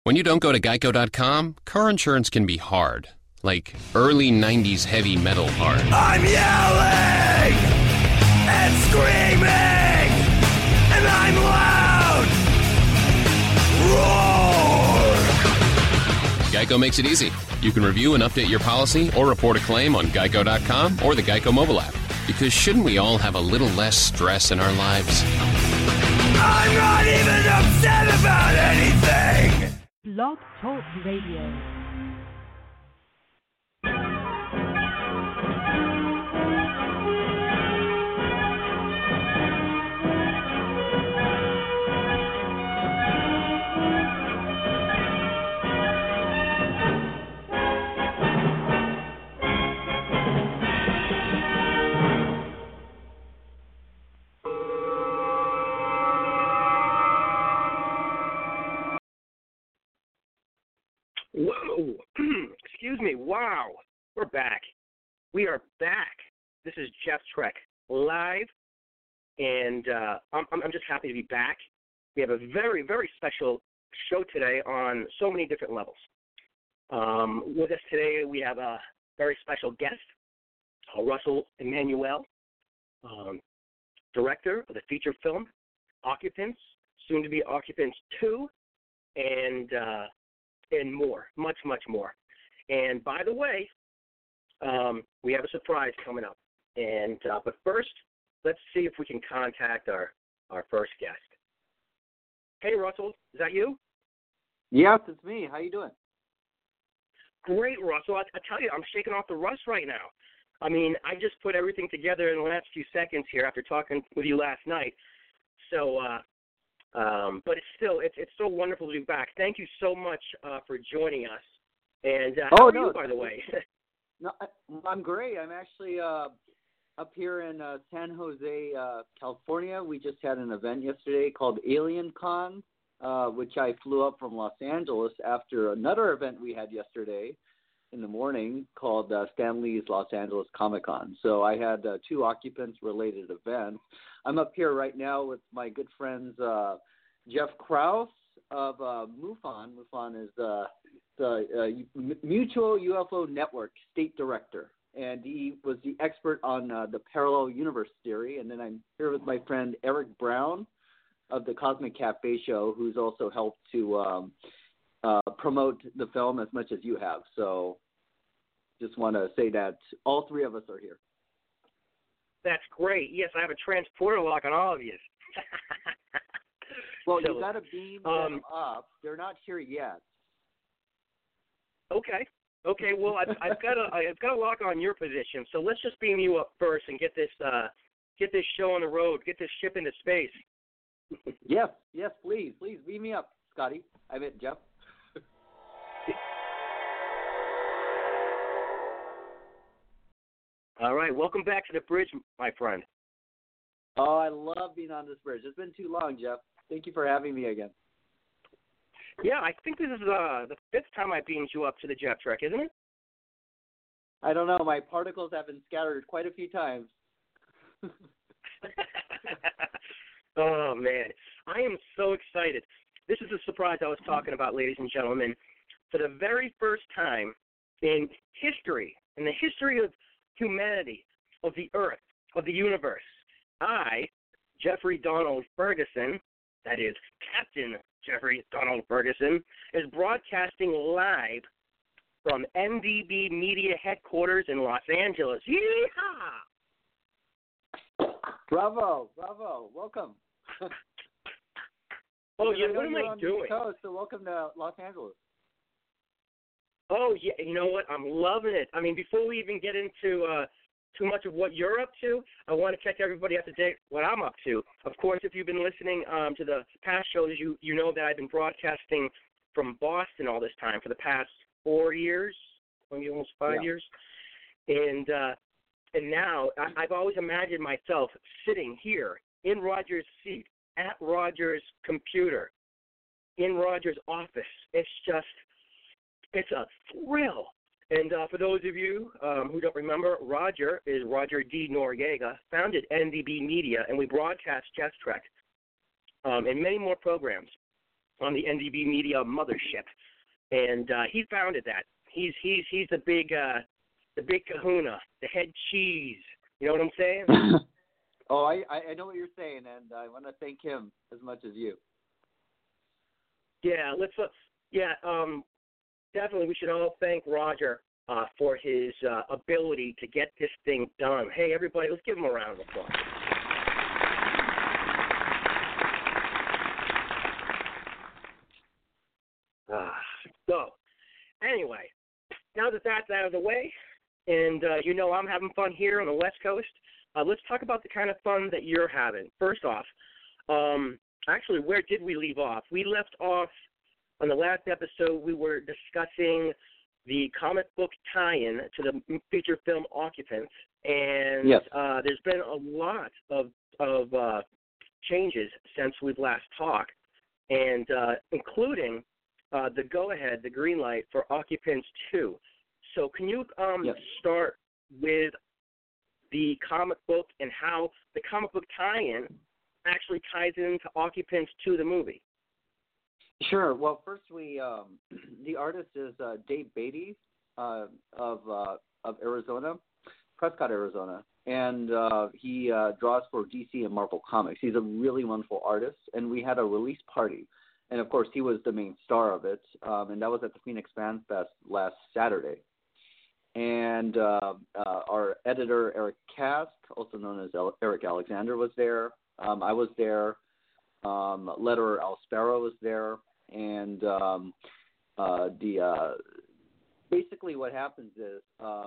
When you don't go to Geico.com, car insurance can be hard. Like early 90s heavy metal hard. I'm yelling and screaming and I'm loud. Roar! Geico makes it easy. You can review and update your policy or report a claim on Geico.com or the Geico mobile app. Because shouldn't we all have a little less stress in our lives? I'm not even upset about anything! Blog Talk Radio. Whoa! Excuse me. Wow. We're back. We are back. This is Jeff Trek live, and I'm just happy to be back. We have a very, very special show today on so many different levels. With us today, we have a very special guest, Russell Emanuel, director of the feature film Occupants, soon to be Occupants 2, and more, much, much more. And by the way, we have a surprise coming up. And but first, let's see if we can contact our first guest. Hey, Russell, is that you? Yes, it's me. How you doing? Great, Russell. I tell you, I'm shaking off the rust right now. I mean, I just put everything together in the last few seconds here after talking with you last night. So, but it's so wonderful to be back. Thank you so much for joining us. And how are you, by the way? No, I'm great. I'm actually up here in San Jose, California. We just had an event yesterday called Alien Con, which I flew up from Los Angeles after another event we had yesterday in the morning called Stan Lee's Los Angeles Comic Con. So I had 2 occupants-related events. I'm up here right now with my good friends Jeff Krause of MUFON. MUFON is the Mutual UFO Network State Director, and he was the expert on the parallel universe theory. And then I'm here with my friend Eric Brown of the Cosmic Cafe Show, who's also helped to promote the film as much as you have. So just want to say that all 3 of us are here. That's great. Yes, I have a transporter lock on all of you. Well, you got to beam them up. They're not here yet. Okay. Well, I've got a lock on your position. So let's just beam you up first and get this show on the road. Get this ship into space. Yes, please beam me up, Scotty. I meant Jeff. All right, welcome back to the bridge, my friend. Oh, I love being on this bridge. It's been too long, Jeff. Thank you for having me again. Yeah, I think this is the 5th time I beamed you up to the Jeff Trek, isn't it? I don't know. My particles have been scattered quite a few times. Oh, man. I am so excited. This is the surprise I was talking about, ladies and gentlemen. For the very first time in history, in the history of humanity, of the earth, of the universe, I, Jeffrey Donald Ferguson, that is Captain Jeffrey Donald Ferguson, is broadcasting live from NDB Media headquarters in Los Angeles. Yeehaw! Bravo. Welcome. Oh, yeah, what am I doing? So welcome to Los Angeles. Oh, yeah, you know what? I'm loving it. I mean, before we even get into too much of what you're up to, I want to catch everybody up to date what I'm up to. Of course, if you've been listening to the past shows, you know that I've been broadcasting from Boston all this time for the past 4 years, maybe almost 5 years. And now I've always imagined myself sitting here in Roger's seat, at Roger's computer, in Roger's office. It's a thrill. And for those of you who don't remember, Roger is Roger D. Noriega, founded NDB Media, and we broadcast Jeff Trek and many more programs. on the NDB Media mothership, and he founded that. He's the big kahuna, the head cheese. You know what I'm saying? Oh, I know what you're saying, and I want to thank him as much as you. Yeah, definitely we should all thank Roger for his ability to get this thing done. Hey, everybody, let's give him a round of applause. So, anyway, now that that's out of the way, and I'm having fun here on the West Coast, let's talk about the kind of fun that you're having. First off, actually, where did we leave off? We left off on the last episode. We were discussing the comic book tie-in to the feature film Occupants, and yes. There's been a lot of changes since we've last talked, and including the go-ahead, the green light for Occupants 2. So can you start with the comic book and how the comic book tie-in actually ties into Occupants 2, the movie? Sure. Well, first the artist is Dave Beatty of Arizona, Prescott, Arizona, and he draws for DC and Marvel Comics. He's a really wonderful artist, and we had a release party. And, of course, he was the main star of it, and that was at the Phoenix Fan Fest last Saturday. And our editor, Eric Kask, also known as Eric Alexander, was there. I was there. Letterer Al Sparrow was there. And basically what happens is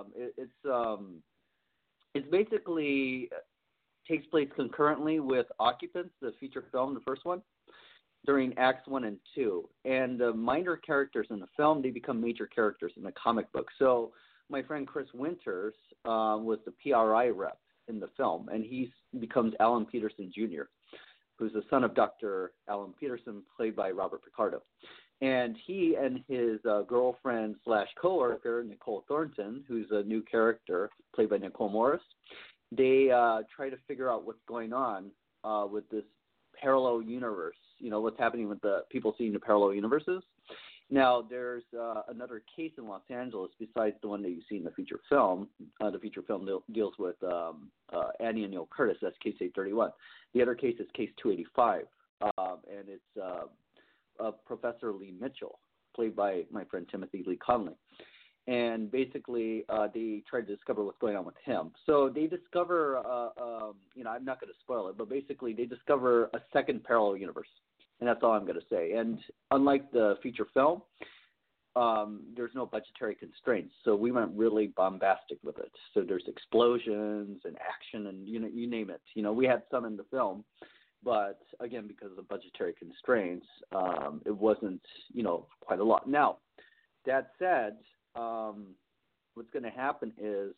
it's basically takes place concurrently with Occupants, the feature film, the first one, during Acts 1 and 2. And the minor characters in the film, they become major characters in the comic book. So my friend Chris Winters was the PRI rep in the film, and he becomes Alan Peterson Jr., who's the son of Dr. Alan Peterson, played by Robert Picardo. And he and his girlfriend / coworker, Nicole Thornton, who's a new character, played by Nicole Morris, they try to figure out what's going on with this parallel universe, what's happening with the people seeing the parallel universes. Now, there's another case in Los Angeles besides the one that you see in the feature film. The feature film deals with Annie and Neil Curtis. That's case 831. The other case is case 285, and it's Professor Lee Mitchell, played by my friend Timothy Lee Conley. And basically, they try to discover what's going on with him. So they discover, I'm not going to spoil it, but basically they discover a second parallel universe. And that's all I'm going to say. And unlike the feature film, there's no budgetary constraints. So we went really bombastic with it. So there's explosions and action and, you name it. We had some in the film. But, again, because of the budgetary constraints, it wasn't, quite a lot. Now, that said, what's going to happen is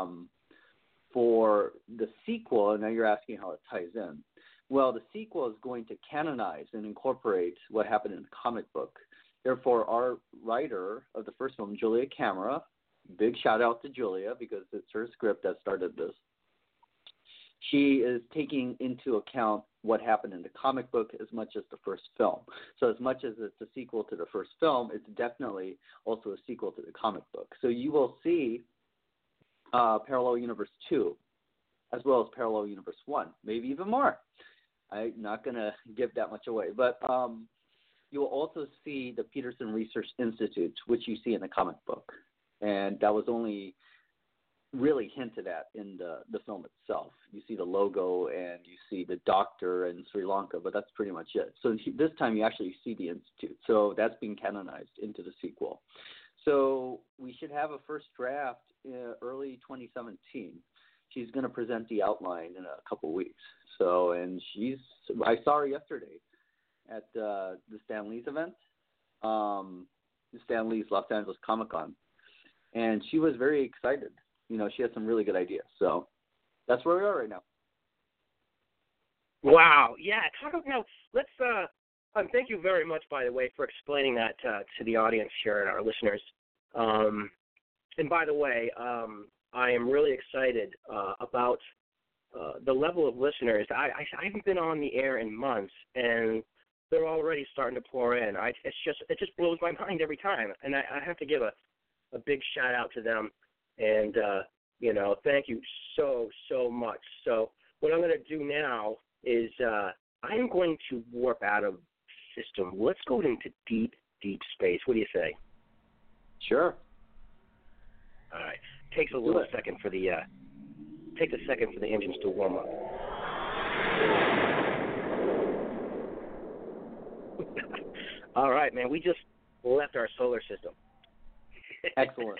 for the sequel, and now you're asking how it ties in. Well, the sequel is going to canonize and incorporate what happened in the comic book. Therefore, our writer of the first film, Julia Camera, big shout out to Julia because it's her script that started this. She is taking into account what happened in the comic book as much as the first film. So as much as it's a sequel to the first film, it's definitely also a sequel to the comic book. So you will see Parallel Universe 2 as well as Parallel Universe 1, maybe even more. I'm not going to give that much away. But you will also see the Peterson Research Institute, which you see in the comic book. And that was only really hinted at in the film itself. You see the logo and you see the doctor in Sri Lanka, but that's pretty much it. So this time you actually see the institute. So that's being canonized into the sequel. So we should have a first draft in early 2017. She's going to present the outline in a couple weeks. So, and I saw her yesterday at the Stan Lee's event, Stan Lee's Los Angeles Comic-Con, and she was very excited. She had some really good ideas. So that's where we are right now. Wow. Yeah. Let's. Thank you very much, by the way, for explaining that to the audience here and our listeners. And by the way, I am really excited about the level of listeners. I haven't been on the air in months, and they're already starting to pour in. It just blows my mind every time, and I have to give a big shout out to them, and thank you so much. So what I'm going to do now is I'm going to warp out of system. Let's go into deep space. What do you say? Sure. All right. Takes a little second for the engines to warm up. All right, man. We just left our solar system. Excellent.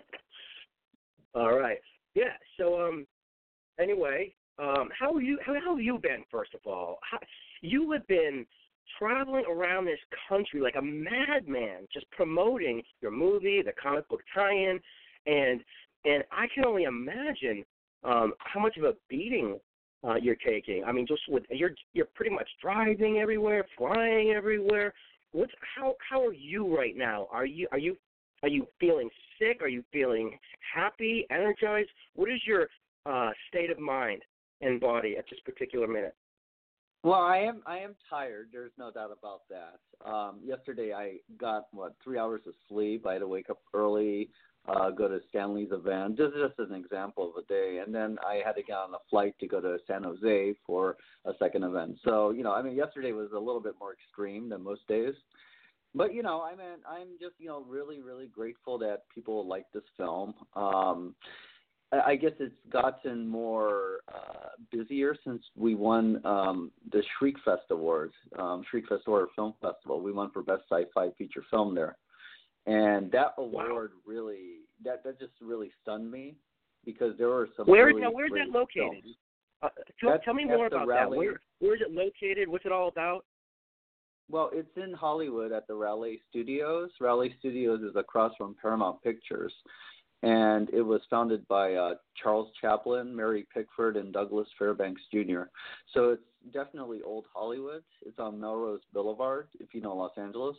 All right. Yeah. So anyway, how have you been? First of all, you have been traveling around this country like a madman, just promoting your movie, the comic book tie-in, and I can only imagine how much of a beating you're taking. I mean, just with you're pretty much driving everywhere, flying everywhere. How are you right now? Are you feeling sick? Are you feeling happy, energized? What is your state of mind and body at this particular minute? Well, I am tired. There's no doubt about that. Yesterday I got 3 hours of sleep. I had to wake up early, go to Stanley's event. This is just an example of a day. And then I had to get on a flight to go to San Jose for a second event. So, yesterday was a little bit more extreme than most days. But, I'm just, really, really grateful that people like this film. I guess it's gotten more busier since we won the Shriekfest Awards, Shriekfest Horror Film Festival. We won for Best Sci-Fi Feature Film there. And that award really, that just really stunned me because there were some Where's really that located? Tell me more about that. Where is it located? What's it all about? Well, it's in Hollywood at the Raleigh Studios. Raleigh Studios is across from Paramount Pictures. And it was founded by Charles Chaplin, Mary Pickford, and Douglas Fairbanks Jr. So it's definitely old Hollywood. It's on Melrose Boulevard, if you know Los Angeles.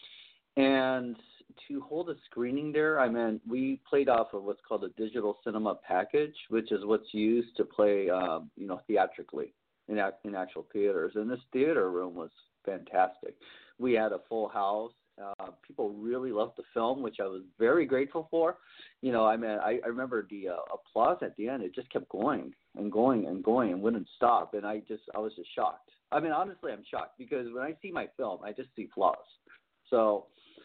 And to hold a screening there, we played off of what's called a digital cinema package, which is what's used to play, theatrically in actual theaters. And this theater room was fantastic. We had a full house. People really loved the film, which I was very grateful for. I remember the applause at the end. It just kept going and going and going and wouldn't stop. And I was just shocked. Honestly, I'm shocked because when I see my film, I just see flaws. So,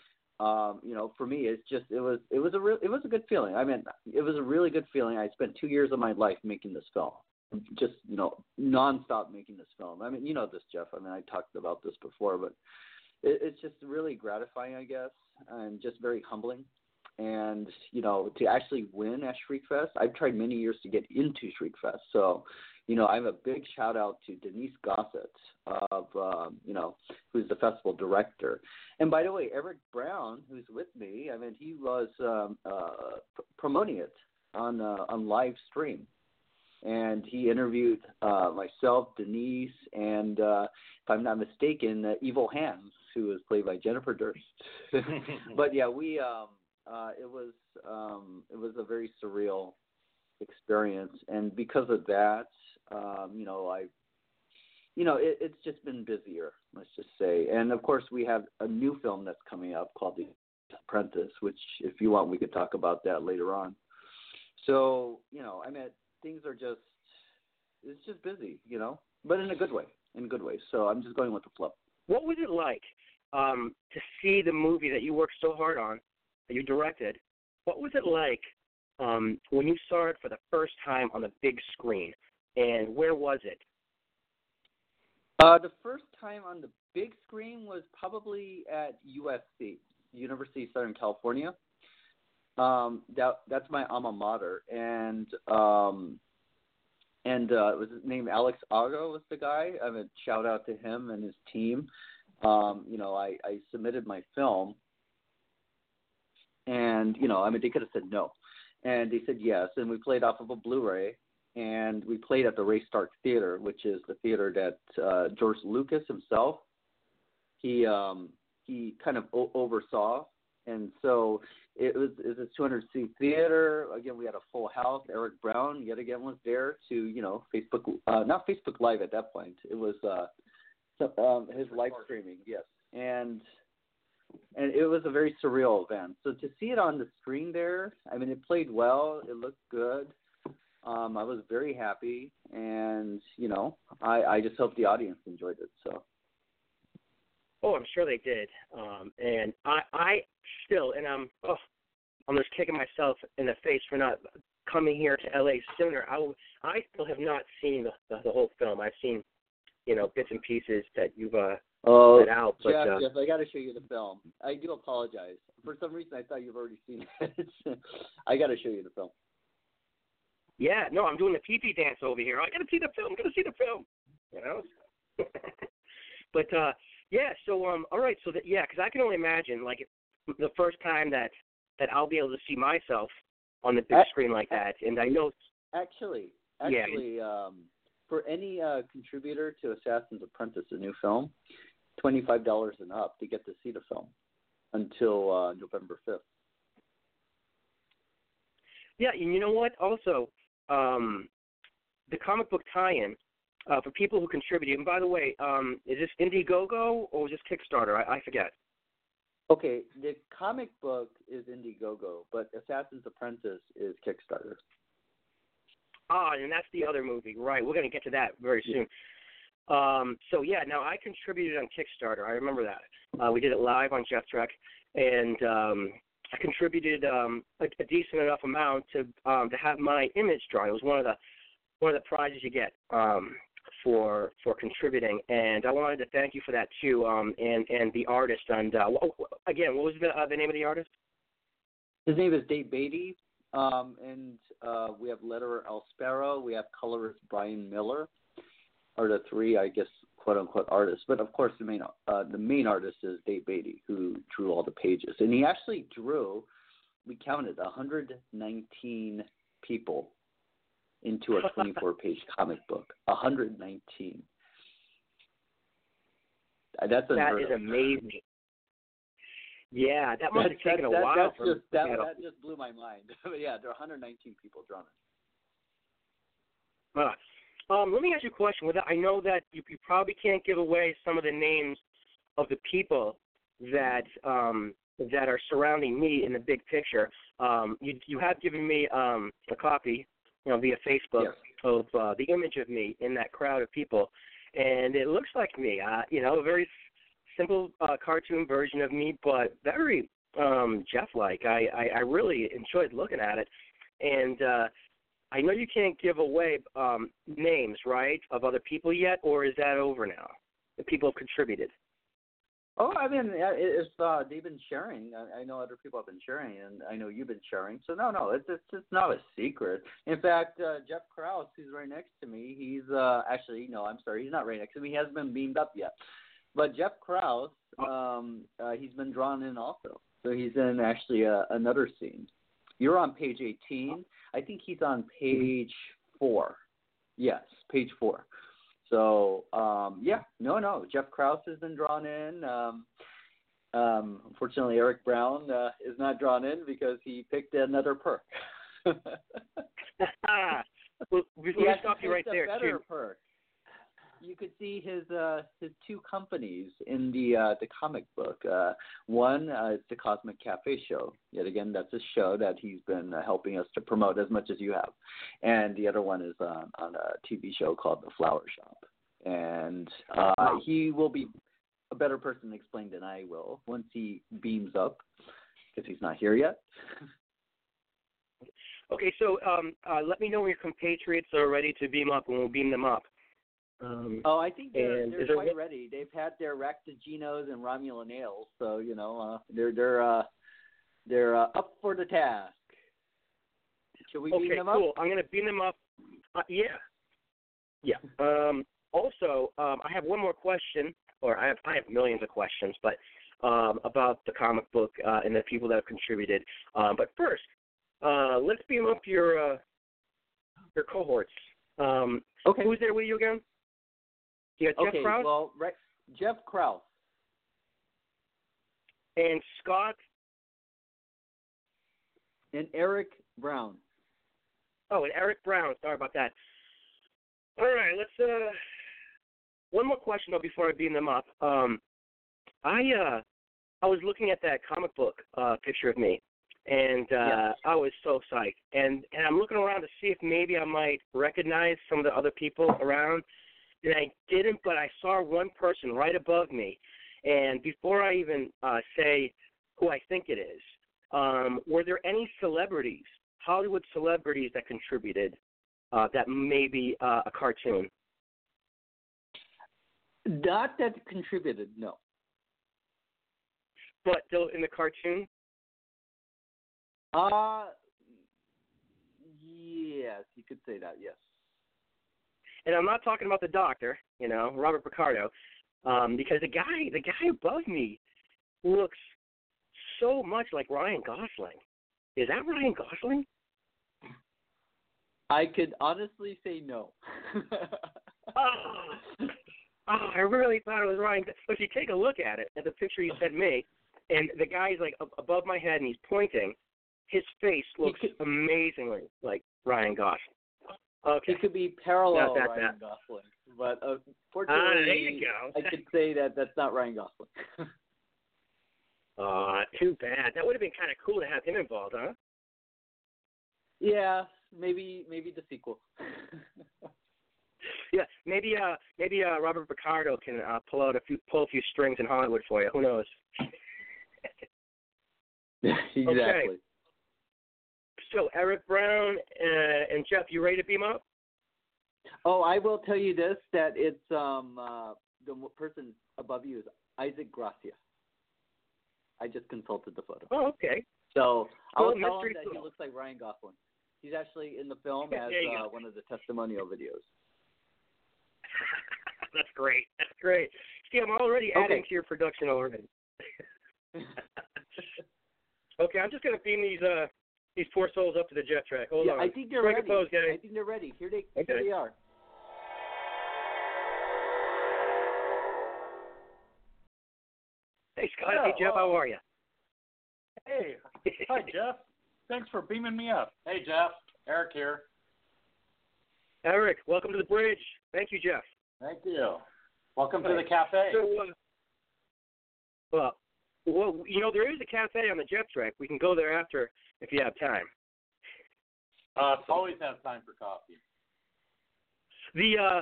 for me, it was a good feeling. It was a really good feeling. I spent 2 years of my life making this film, just nonstop making this film. This, Jeff. I talked about this before, but it's just really gratifying, I guess, and just very humbling. And, to actually win at Shriekfest, I've tried many years to get into Shriekfest. So, I have a big shout out to Denise Gossett of, who's the festival director. And by the way, Eric Brown, who's with me, he was promoting it on live stream. And he interviewed myself, Denise, and if I'm not mistaken, Evil Hands, who was played by Jennifer Durst. But yeah, it was a very surreal experience, and because of that, it's just been busier, let's just say. And of course, we have a new film that's coming up called The Apprentice, which, if you want, we could talk about that later on. So, things are it's just busy, but in a good way, So I'm just going with the flow. What was it like to see the movie that you worked so hard on, that you directed? What was it like when you saw it for the first time on the big screen, and where was it? The first time on the big screen was probably at USC, University of Southern California. That's my alma mater, and it was named Alex Ago was the guy. Shout out to him and his team. I submitted my film, and they could have said no, and they said yes, and we played off of a Blu-ray, and we played at the Ray Stark Theater, which is the theater that George Lucas himself he kind of oversaw. And so it was a 200-seat theater. Again, we had a full house. Eric Brown, yet again, was there to, Facebook, not Facebook Live at that point. It was his live streaming, yes. and it was a very surreal event. So to see it on the screen there, I mean, it played well. It looked good. I was very happy, and I just hope the audience enjoyed it. So. Oh, I'm sure they did. And I still, and I'm just kicking myself in the face for not coming here to LA sooner. I still have not seen the whole film. I've seen, bits and pieces that you've put out. But, Jeff, I got to show you the film. I do apologize. For some reason, I thought you've already seen it. I got to show you the film. Yeah, no, I'm doing the pee-pee dance over here. I got to see the film. But yeah. So all right. So because I can only imagine like the first time that I'll be able to see myself on the big screen like that, and I know. Actually, yeah. For any contributor to Assassin's Apprentice, a new film, $25 and up to get to see the film until November 5th. Yeah, and you know what? Also, the comic book tie-in for people who contributed. And by the way, is this Indiegogo or is this Kickstarter? I forget. Okay, the comic book is Indiegogo, but Assassin's Apprentice is Kickstarter. Ah, and that's the other movie, right? We're going to get to that very soon. So yeah, now I contributed on Kickstarter. I remember that. We did it live on Jeff Trek, and I contributed a decent enough amount to have my image drawn. It was one of the prizes you get for contributing, and I wanted to thank you for that too. And the artist, and again, what was the name of the artist? His name is Dave Beatty, and we have letterer Al Sparrow. We have colorist Brian Miller, are the three, I guess, quote unquote artists. But of course, the main artist is Dave Beatty, who drew all the pages, and he actually drew. We counted 119 people into a 24-page comic book. 119. That's that is amazing. Yeah, that must have taken a while. That just blew my mind. But yeah, there are 119 people drawn in. Let me ask you a question. I know that you probably can't give away some of the names of the people that are surrounding me in the big picture. You have given me a copy, via Facebook of the image of me in that crowd of people, and it looks like me. A very simple cartoon version of me, but very Jeff-like. I really enjoyed looking at it, and I know you can't give away names, right, of other people yet, or is that over now? The people have contributed. Oh, I mean, they've been sharing. I know other people have been sharing, and I know you've been sharing. So no, it's not a secret. In fact, Jeff Krause, who's right next to me, he's he's not right next to me. He hasn't been beamed up yet. But Jeff Krause, he's been drawn in also. So he's in actually another scene. You're on page 18. I think he's on page 4. Yes, page 4. So, Jeff Krause has been drawn in. Unfortunately, Eric Brown is not drawn in because he picked another perk. Well, let me stop you right there, too. Perk. You could see his two companies in the comic book. One is the Cosmic Cafe show. Yet again, that's a show that he's been helping us to promote as much as you have. And the other one is on a TV show called The Flower Shop. And he will be a better person to explain than I will once he beams up, because he's not here yet. Okay, so let me know when your compatriots are ready to beam up, and we'll beam them up. I think they're quite ready. They've had their Ractaginos and Romulan ales, so they're up for the task. Should we beam them up? Okay, cool. I'm going to beam them up. Yeah. Also, I have one more question, or I have millions of questions, but about the comic book and the people that have contributed. But first, let's beam up your cohorts. Okay. Who's there with you again? You got Jeff Krause? Well, Jeff Krause. And Scott? And Eric Brown. Oh, and Eric Brown. Sorry about that. All right, let's one more question, though, before I beam them up. I was looking at that comic book picture of me, and I was so psyched. And I'm looking around to see if maybe I might recognize some of the other people around, and I didn't, but I saw one person right above me. And before I even say who I think it is, were there any celebrities, Hollywood celebrities, that contributed that may be a cartoon? Not that contributed, no. But still in the cartoon? Yes, you could say that, yes. And I'm not talking about the doctor, Robert Picardo, because the guy above me looks so much like Ryan Gosling. Is that Ryan Gosling? I could honestly say no. I really thought it was Ryan. If you take a look at it, at the picture you sent me, and the guy's like above my head and he's pointing, his face looks amazingly like Ryan Gosling. Okay. He could be parallel Not Ryan Gosling, but unfortunately, there you go. I could say that that's not Ryan Gosling. Too bad. That would have been kind of cool to have him involved, huh? Yeah, maybe the sequel. Yeah, maybe Robert Picardo can pull a few strings in Hollywood for you. Who knows? Exactly. Okay. So Eric Brown and Jeff, you ready to beam up? Oh, I will tell you this: that it's the person above you is Isaac Gracia. I just consulted the photo. Oh, okay. So Cool. I'll tell him that Cool. he looks like Ryan Gosling. He's actually in the film as one of the testimonial videos. That's great. That's great. See, I'm already adding to your production already. Okay, I'm just going to beam these poor souls up to the jet track. Hold on. I think they're Strike ready. a pose, guys. I think they're ready. Here they are. Hey, Scott. Hey, Jeff. How are you? Hey. Hi, Jeff. Thanks for beaming me up. Hey, Jeff. Eric here. Eric, welcome to the bridge. Thank you, Jeff. Thank you. Welcome to the cafe. So, well, there is a cafe on the jet track. We can go there after if you have time. Always have time for coffee. The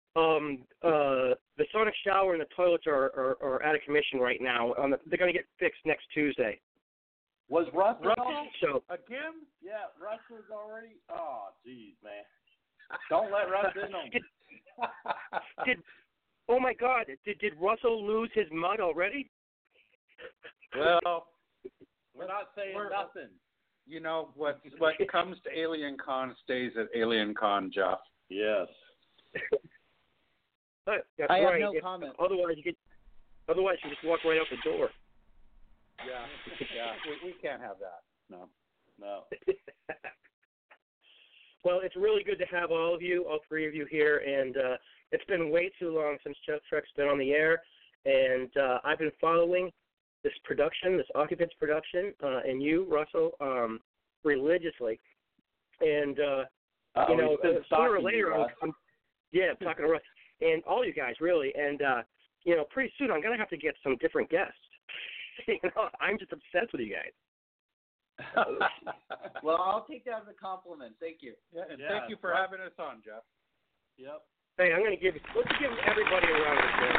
sonic shower and the toilets are out of commission right now. They're going to get fixed next Tuesday. Was Russ so again? Yeah, Russ was already. Oh, geez, man. Don't let Russ in on me. Oh my God! Did Russell lose his mud already? Well, we're not saying nothing. You know what comes to Alien Con stays at Alien Con, Jeff. Yes. That's I right. have no comment. Otherwise, you just walk right out the door. Yeah. We can't have that. No. Well, it's really good to have all three of you here, and it's been way too long since Jet Trek's been on the air, and I've been following this production, this Occupants production, and you, Russell, religiously. And, sooner or later, I'm talking to Russ, and all you guys, really, and, pretty soon I'm going to have to get some different guests. I'm just obsessed with you guys. Well, I'll take that as a compliment. Thank you. Yeah, and thank you for having us on, Jeff. Yep. Hey, let's give everybody a round of applause.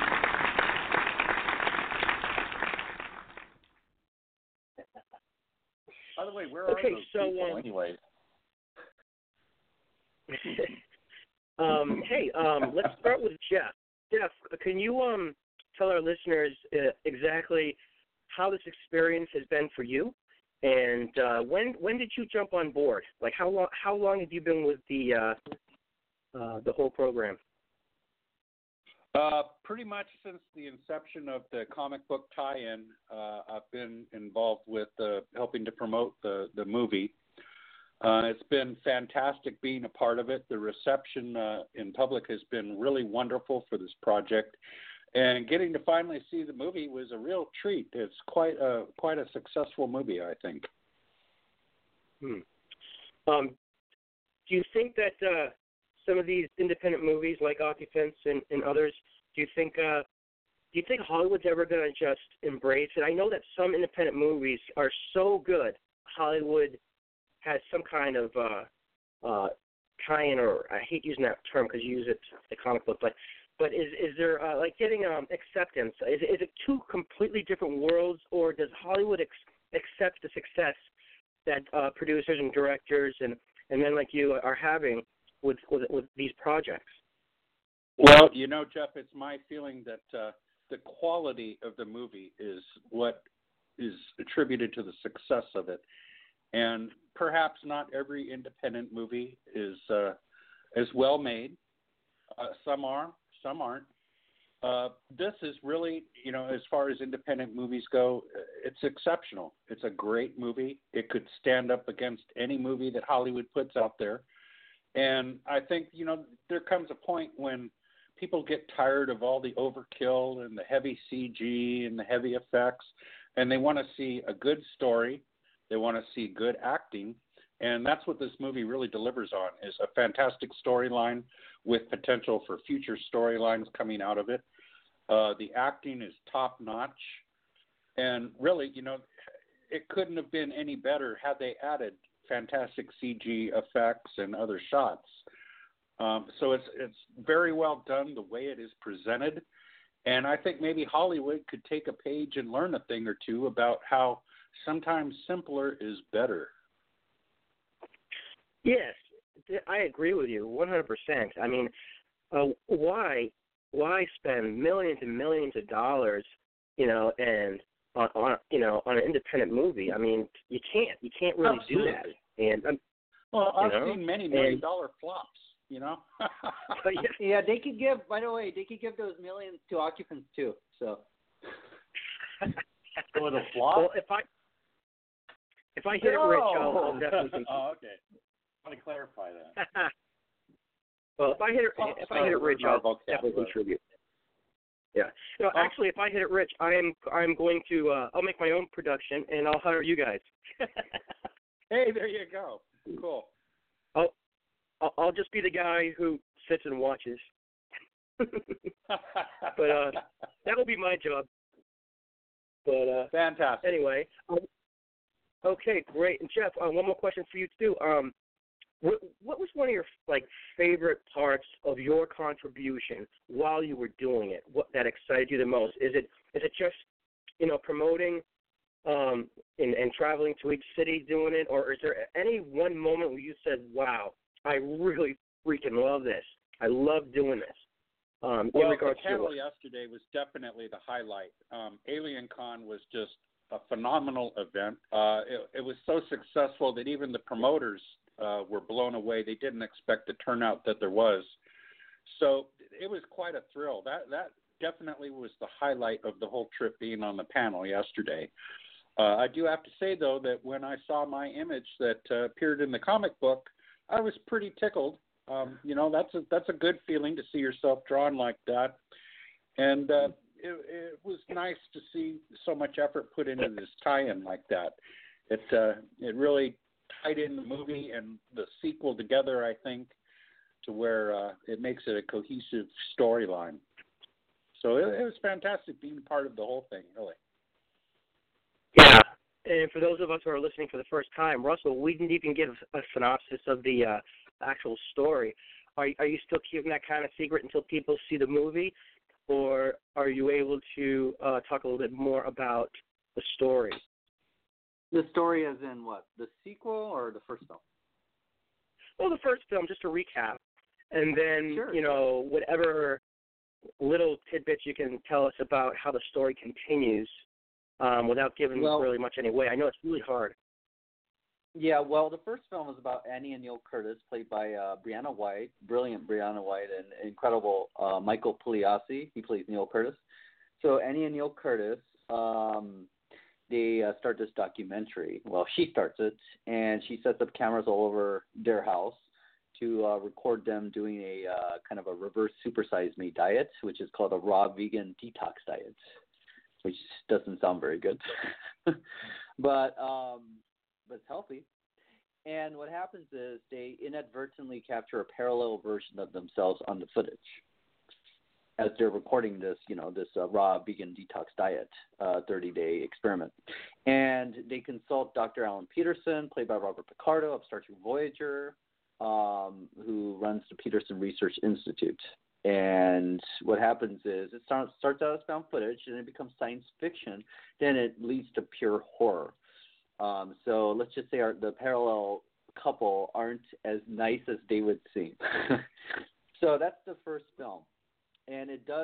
By the way, where are those people anyways? Let's start with Jeff. Jeff, can you tell our listeners exactly how this experience has been for you, and when did you jump on board? Like how long have you been with the whole program? Pretty much since the inception of the comic book tie-in, I've been involved with helping to promote the movie. It's been fantastic being a part of it. The reception in public has been really wonderful for this project, and getting to finally see the movie was a real treat. It's quite a successful movie, I think. Do you think that some of these independent movies like Occupants and others, do you think do you think Hollywood's ever going to just embrace it? I know that some independent movies are so good, Hollywood has some kind of tie-in, or I hate using that term because you use it in the comic book, but is there like getting acceptance? Is it two completely different worlds, or does Hollywood accept the success that producers and directors and men like you are having with these projects? Well, Jeff, it's my feeling that the quality of the movie is what is attributed to the success of it. And perhaps not every independent movie is as well made. Some are, some aren't. This is really, as far as independent movies go, it's exceptional. It's a great movie. It could stand up against any movie that Hollywood puts out there. And I think, there comes a point when people get tired of all the overkill and the heavy CG and the heavy effects, and they want to see a good story. They want to see good acting, and that's what this movie really delivers on, is a fantastic storyline with potential for future storylines coming out of it. The acting is top-notch, and really, it couldn't have been any better had they added fantastic CG effects and other shots. So it's very well done the way it is presented, and I think maybe Hollywood could take a page and learn a thing or two about how sometimes simpler is better. Yes, I agree with you 100%. I mean, why spend millions and millions of dollars, and on an independent movie? I mean, you can't really Absolutely. do that. And I've seen many $1 million flops. Yeah, they could give. By the way, they could give those millions to occupants too. So. So it'll flop. Well, if I hit it rich, I'll definitely contribute. Oh, okay. I want to clarify that. Well, if I hit it rich, I'll definitely contribute. Yeah. Actually, if I hit it rich, I'm going to I'll make my own production and I'll hire you guys. Hey, there you go. Cool. I'll just be the guy who sits and watches. But that will be my job. But fantastic. Anyway, okay, great. And Jeff, one more question for you too. What was one of your favorite parts of your contribution while you were doing it? What that excited you the most? Is it just promoting and traveling to each city doing it, or is there any one moment where you said, "Wow, I really freaking love this. I love doing this"? Well, the panel yesterday was definitely the highlight. Alien Con was just a phenomenal event. It was so successful that even the promoters were blown away. They didn't expect the turnout that there was. So it was quite a thrill. That definitely was the highlight of the whole trip, being on the panel yesterday. I do have to say, though, that when I saw my image that appeared in the comic book, I was pretty tickled. That's a good feeling to see yourself drawn like that. And it was nice to see so much effort put into this tie-in like that. It really tied in the movie and the sequel together, I think, to where it makes it a cohesive storyline. So it was fantastic being part of the whole thing, really. Yeah, and for those of us who are listening for the first time, Russell, we didn't even give a synopsis of the actual story. Are you still keeping that kind of secret until people see the movie, or are you able to talk a little bit more about the story? The story as in what? The sequel or the first film? Well, the first film, just a recap. And then, sure. Whatever little tidbits you can tell us about how the story continues without giving really much away. I know it's really hard. Yeah, well, the first film was about Annie and Neil Curtis, played by Brianna White, brilliant Brianna White, and incredible Michael Pugliese. He plays Neil Curtis. So Annie and Neil Curtis, they start this documentary. Well, she starts it, and she sets up cameras all over their house to record them doing a kind of a reverse supersize me diet, which is called a raw vegan detox diet, which doesn't sound very good. but it's healthy. And what happens is they inadvertently capture a parallel version of themselves on the footage. as they're recording this, this raw vegan detox diet 30-day experiment. And they consult Dr. Alan Peterson, played by Robert Picardo of Star Trek Voyager, who runs the Peterson Research Institute. And what happens is it starts out as found footage, and it becomes science fiction. Then it leads to pure horror. So let's just say the parallel couple aren't as nice as they would seem. So that's the first film. And it does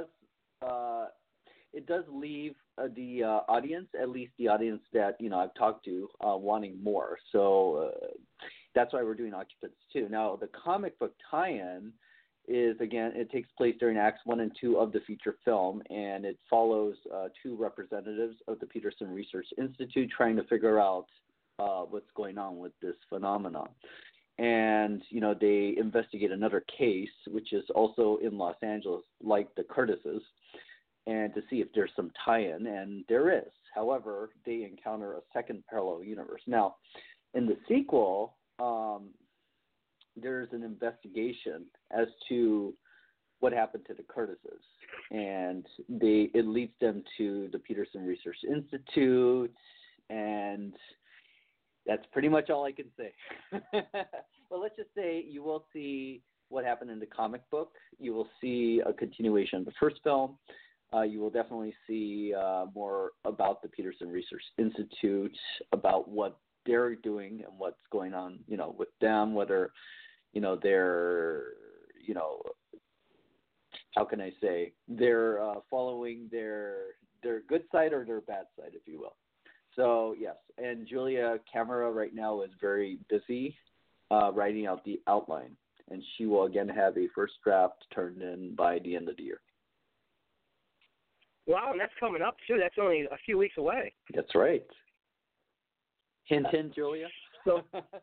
leave the audience, at least the audience that I've talked to, wanting more. So that's why we're doing Occupants 2. Now the comic book tie-in is, again, it takes place during Acts 1 and 2 of the feature film, and it follows two representatives of the Peterson Research Institute trying to figure out what's going on with this phenomenon. And, they investigate another case, which is also in Los Angeles, like the Curtises, and to see if there's some tie-in, and there is. However, they encounter a second parallel universe. Now, in the sequel, there's an investigation as to what happened to the Curtises, and it leads them to the Peterson Research Institute, and that's pretty much all I can say. Well, let's just say you will see what happened in the comic book. You will see a continuation of the first film. You will definitely see more about the Peterson Research Institute, about what they're doing and what's going on, with them, whether, they're, how can I say, they're following their good side or their bad side, if you will. So, yes, and Julia Camera right now is very busy writing out the outline, and she will again have a first draft turned in by the end of the year. Wow, and that's coming up, too. That's only a few weeks away. That's right. Hint, hint, Julia. So,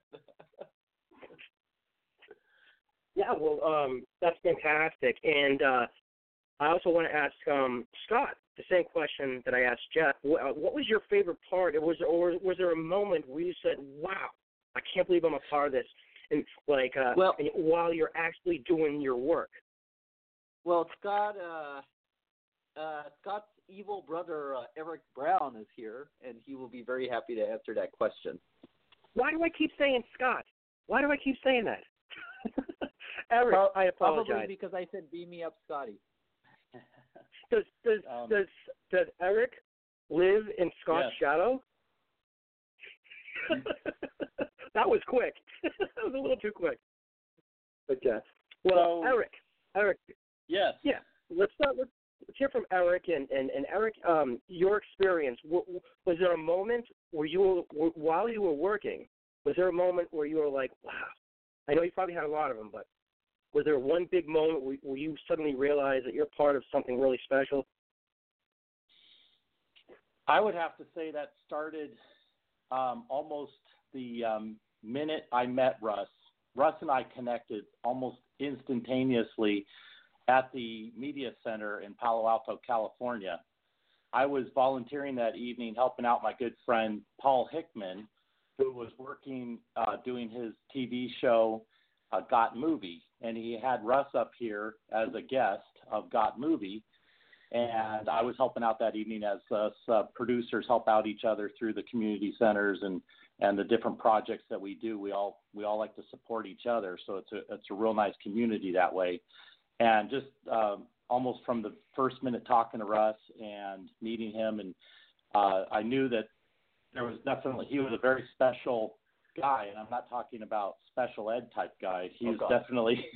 yeah, well, that's fantastic. And I also want to ask Scott the same question that I asked Jeff. What was your favorite part? Was there a moment where you said, wow, I can't believe I'm a part of this, and while you're actually doing your work? Well, Scott's evil brother, Eric Brown, is here, and he will be very happy to answer that question. Why do I keep saying Scott? Why do I keep saying that? Eric, I apologize. Probably because I said, beam me up, Scotty. Does Eric live in Scott's shadow? That was quick. That was a little too quick. But well, Eric. Yes. Yeah. Let's hear from Eric and Eric. Your experience. Was there a moment where while you were working, was there a moment where you were like, wow? I know you probably had a lot of them, but was there one big moment where you suddenly realized that you're part of something really special? I would have to say that started almost the minute I met Russ. Russ and I connected almost instantaneously at the Media Center in Palo Alto, California. I was volunteering that evening helping out my good friend Paul Hickman, who was working doing his TV show Got Movie, and he had Russ up here as a guest of Got Movie, and I was helping out that evening as us producers help out each other through the community centers and the different projects that we do. We all like to support each other, so it's a real nice community that way. And just almost from the first minute talking to Russ and meeting him, and I knew that he was a very special guy, and I'm not talking about special ed type guy. He's definitely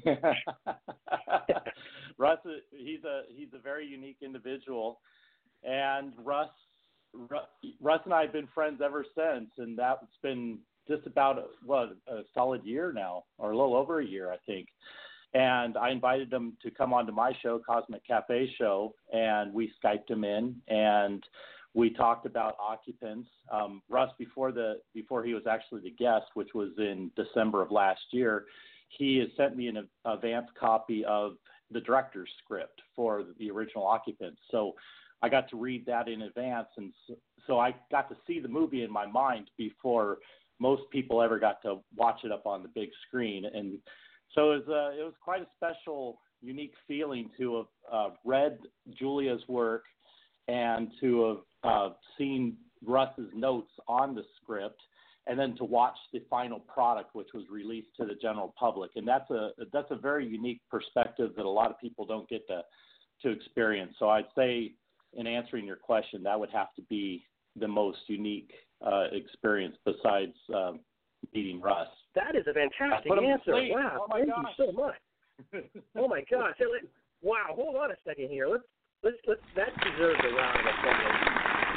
Russ. He's a very unique individual, and Russ and I have been friends ever since, and that's been just about a solid year now, or a little over a year, I think. And I invited him to come onto my show, Cosmic Cafe Show, and we Skyped him in, and we talked about Occupants. Russ, before he was actually the guest, which was in December of last year, he has sent me an advance copy of the director's script for the original Occupants. So I got to read that in advance, and so I got to see the movie in my mind before most people ever got to watch it up on the big screen. And so it was quite a special unique feeling to have read Julia's work and to have seen Russ's notes on the script, and then to watch the final product, which was released to the general public. And that's a very unique perspective that a lot of people don't get to experience. So I'd say, in answering your question, that would have to be the most unique experience besides meeting Russ. That is a fantastic answer. Wow, thank you so much. Oh my gosh! Hey, wow, hold on a second here. Let's that deserves a round of applause.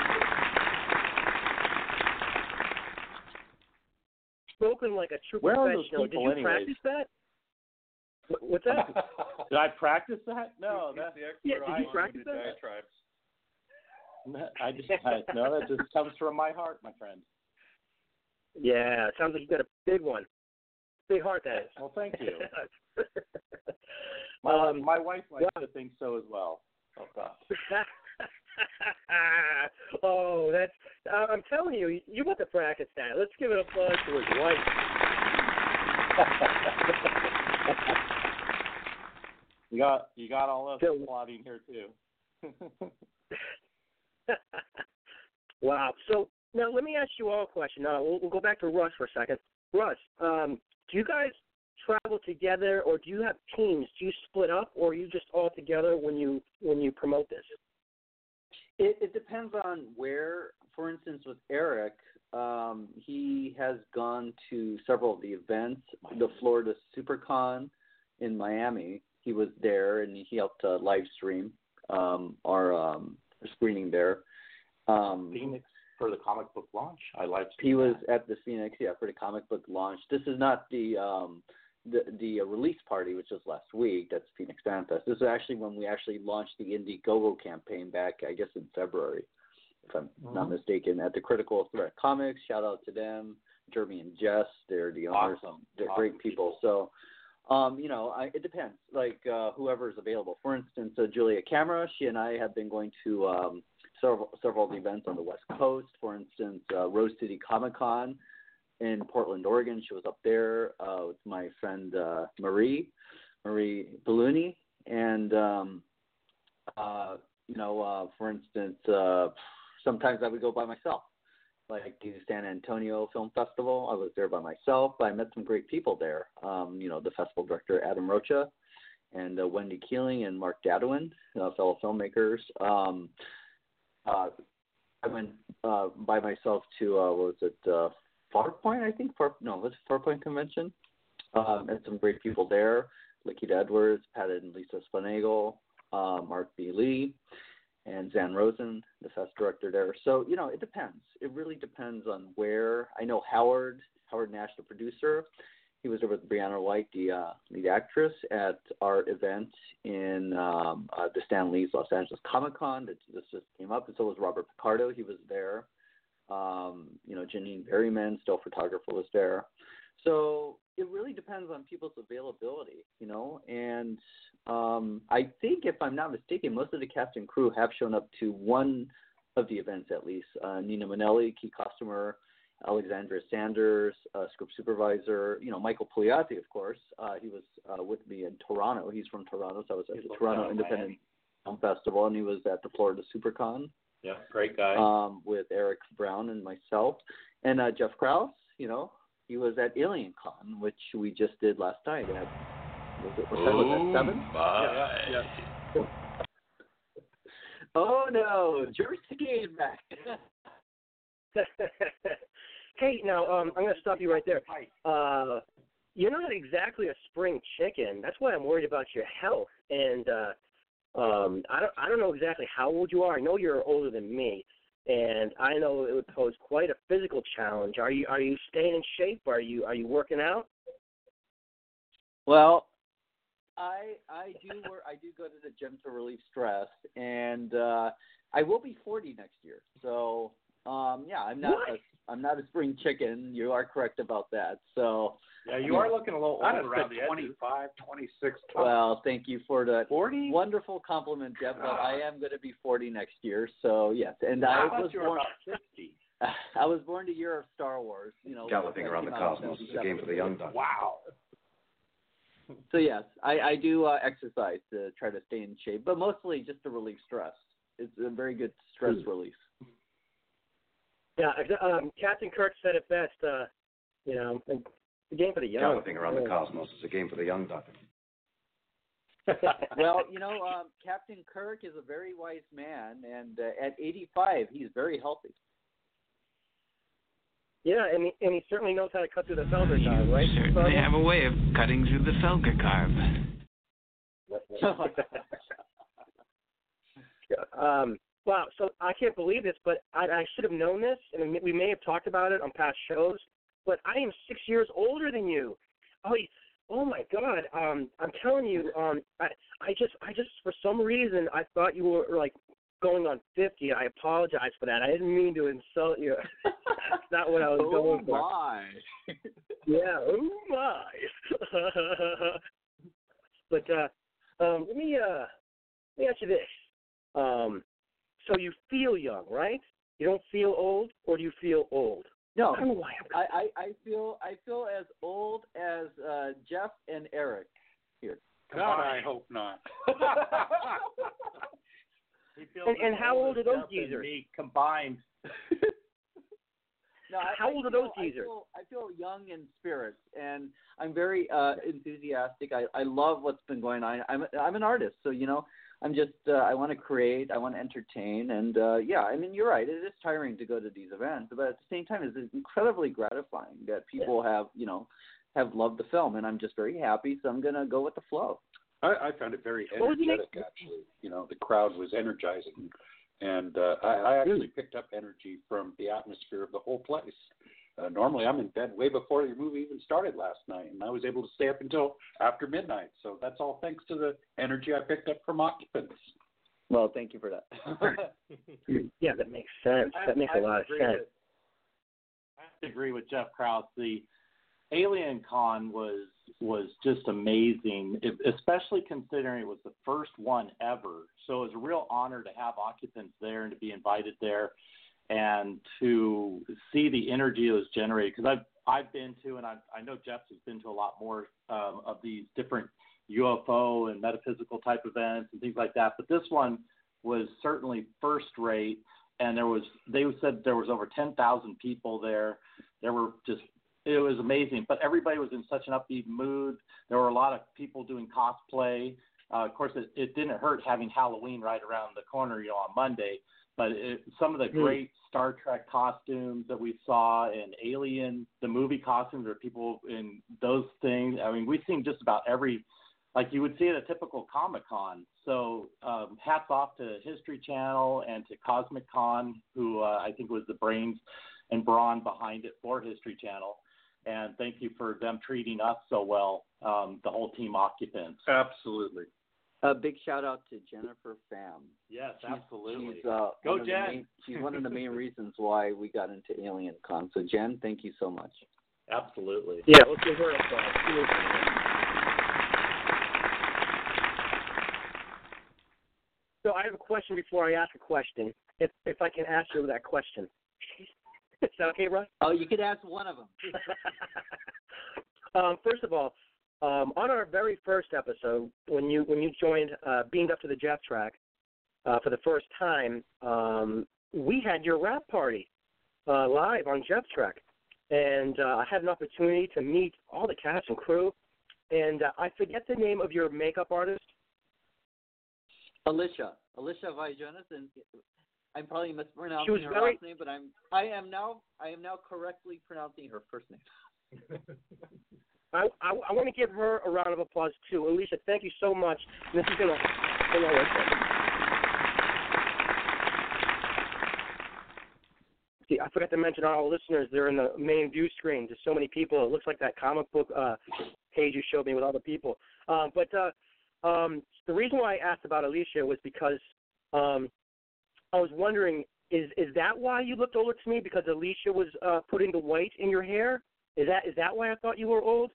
Spoken like a true professional. Did you practice that? What's that? Did I practice that? No, that's did you practice that? No, that just comes from my heart, my friend. Yeah, it sounds like you got a big one. Big heart, that is. Well, thank you. My wife likes to think so as well. Oh, gosh. Oh, that's. I'm telling you, you got to practice that. Let's give it a applause to his wife. You got all us applauding here too. Wow. So now let me ask you all a question. Now we'll go back to Russ for a second. Russ, do you guys travel together, or do you have teams? Do you split up, or are you just all together when you promote this? It depends on where. For instance, with Eric, he has gone to several of the events. The Florida SuperCon in Miami, he was there, and he helped live stream our screening there. Phoenix for the comic book launch. I live streamed. He was at the Phoenix, for the comic book launch. This is not the release party, which was last week. That's Phoenix Fan Fest. This is actually when we actually launched the Indiegogo campaign back, I guess, in February, if I'm not mistaken, at the Critical Threat Comics. Shout out to them, Jeremy and Jess. They're the owners. Awesome. They're great people. So, it depends, like whoever is available. For instance, Julia Camera, she and I have been going to several of the events on the West Coast. For instance, Rose City Comic Con in Portland, Oregon. She was up there with my friend Marie Belluni. And, for instance, sometimes I would go by myself, like the San Antonio Film Festival. I was there by myself. I met some great people there. The festival director, Adam Rocha, and Wendy Keeling and Mark Dadwin, fellow filmmakers. I went by myself to, Farpoint, I think? Farpoint Convention. And some great people there. Lakita Edwards, Pat and Lisa Spanagle, Mark B. Lee, and Zan Rosen, the fest director there. So, it depends. It really depends on where. I know Howard Nash, the producer, he was over with Brianna White, the lead actress, at our event in the Stan Lee's Los Angeles Comic Con. This just came up, and so was Robert Picardo. He was there. Janine Berryman, still photographer, was there. So it really depends on people's availability, and I think, if I'm not mistaken, most of the cast and crew have shown up to one of the events at least. Nina Manelli, key costumer, Alexandria Sanders, script supervisor, Michael Pugliati, of course. He was with me in Toronto. He's from Toronto, so I was at the Toronto Independent Film Festival, and he was at the Florida SuperCon. Yeah, great guy. With Eric Brown and myself. And Jeff Krause, he was at Alien Con, which we just did last night at, was that 7? Yeah. Oh, no. George Takei back. Hey, now, I'm going to stop you right there. You're not exactly a spring chicken. That's why I'm worried about your health. And I don't know exactly how old you are. I know you're older than me, and I know it would pose quite a physical challenge. Are you staying in shape? Are you working out? Well, I do go to the gym to relieve stress, and I will be 40 next year. So I'm not a spring chicken. You are correct about that. So yeah, you are looking a little old around the 25, 26. Well, thank you for the 40? Wonderful compliment, Jeff. But I am going to be 40 next year. So yes, and I was born about 60. I was born the year of Star Wars. Galloping around the cosmos is a game for the young. Wow. So yes, I do exercise to try to stay in shape, but mostly just to relieve stress. It's a very good stress release. Yeah, Captain Kirk said it best. You know, the game for the young. Galloping around the cosmos is a game for the young, Doctor. Well, you know, Captain Kirk is a very wise man, and at 85, he's very healthy. Yeah, and he certainly knows how to cut through the Felger carb, right? Certainly have a way of cutting through the Felger carb. Wow, so I can't believe this, but I should have known this, and we may have talked about it on past shows, but I am 6 years older than you. Oh my God! I'm telling you, I just for some reason I thought you were like going on 50. I apologize for that. I didn't mean to insult you. That's not what I was going for. Oh my! Yeah, oh my! But let me ask you this. So you feel young, right? You don't feel old, or do you feel old? No, I don't know why. I feel as old as Jeff and Eric here. God, I hope not. And how old are those geezers? Me combined. No, how old are those geezers? I feel young in spirit, and I'm very enthusiastic. I love what's been going on. I'm an artist, so you know. I'm just, I want to create, I want to entertain, and yeah, I mean, you're right, it is tiring to go to these events, but at the same time, it's incredibly gratifying that people have loved the film, and I'm just very happy, so I'm going to go with the flow. I found it very energetic, actually. You know, the crowd was energizing, and I actually picked up energy from the atmosphere of the whole place. Normally, I'm in bed way before the movie even started last night, and I was able to stay up until after midnight. So that's all thanks to the energy I picked up from occupants. Well, thank you for that. Yeah, that makes sense. That makes a lot of sense. I have to agree with Jeff Krause. The Alien Con was just amazing, especially considering it was the first one ever. So it was a real honor to have occupants there and to be invited there. And to see the energy that was generated, because I've been to, and I know Jeff has been to a lot more of these different UFO and metaphysical type events and things like that. But this one was certainly first rate, and they said there was over 10,000 people there. It was amazing. But everybody was in such an upbeat mood. There were a lot of people doing cosplay. Of course, it didn't hurt having Halloween right around the corner, on Monday. But some of the great Star Trek costumes that we saw, and Alien, the movie costumes, or people in those things. I mean, we've seen just about every, like you would see at a typical Comic-Con. So hats off to History Channel and to Cosmic Con, who I think was the brains and brawn behind it for History Channel. And thank you for them treating us so well, the whole team occupants. Absolutely. A big shout out to Jennifer Pham. Yes, absolutely. She's, Go, Jen. She's one of the main reasons why we got into Alien Con. So, Jen, thank you so much. Absolutely. Yeah, let's give her a applause. So I have a question before I ask a question. If I can ask you that question. Is that okay, Russ? Oh, you could ask one of them. First of all, on our very first episode, when you joined Beamed Up to the Jeff Track for the first time, we had your rap party live on Jeff Track, and I had an opportunity to meet all the cast and crew, and I forget the name of your makeup artist. Alicia Vijonas, and I'm probably mispronouncing her last name, but I am now correctly pronouncing her first name. I want to give her a round of applause, too. Alicia, thank you so much. This is going to See, I forgot to mention all our listeners. They're in the main view screen. There's so many people. It looks like that comic book page you showed me with all the people. But the reason why I asked about Alicia was because I was wondering, is that why you looked older to me? Because Alicia was putting the white in your hair? Is that why I thought you were old?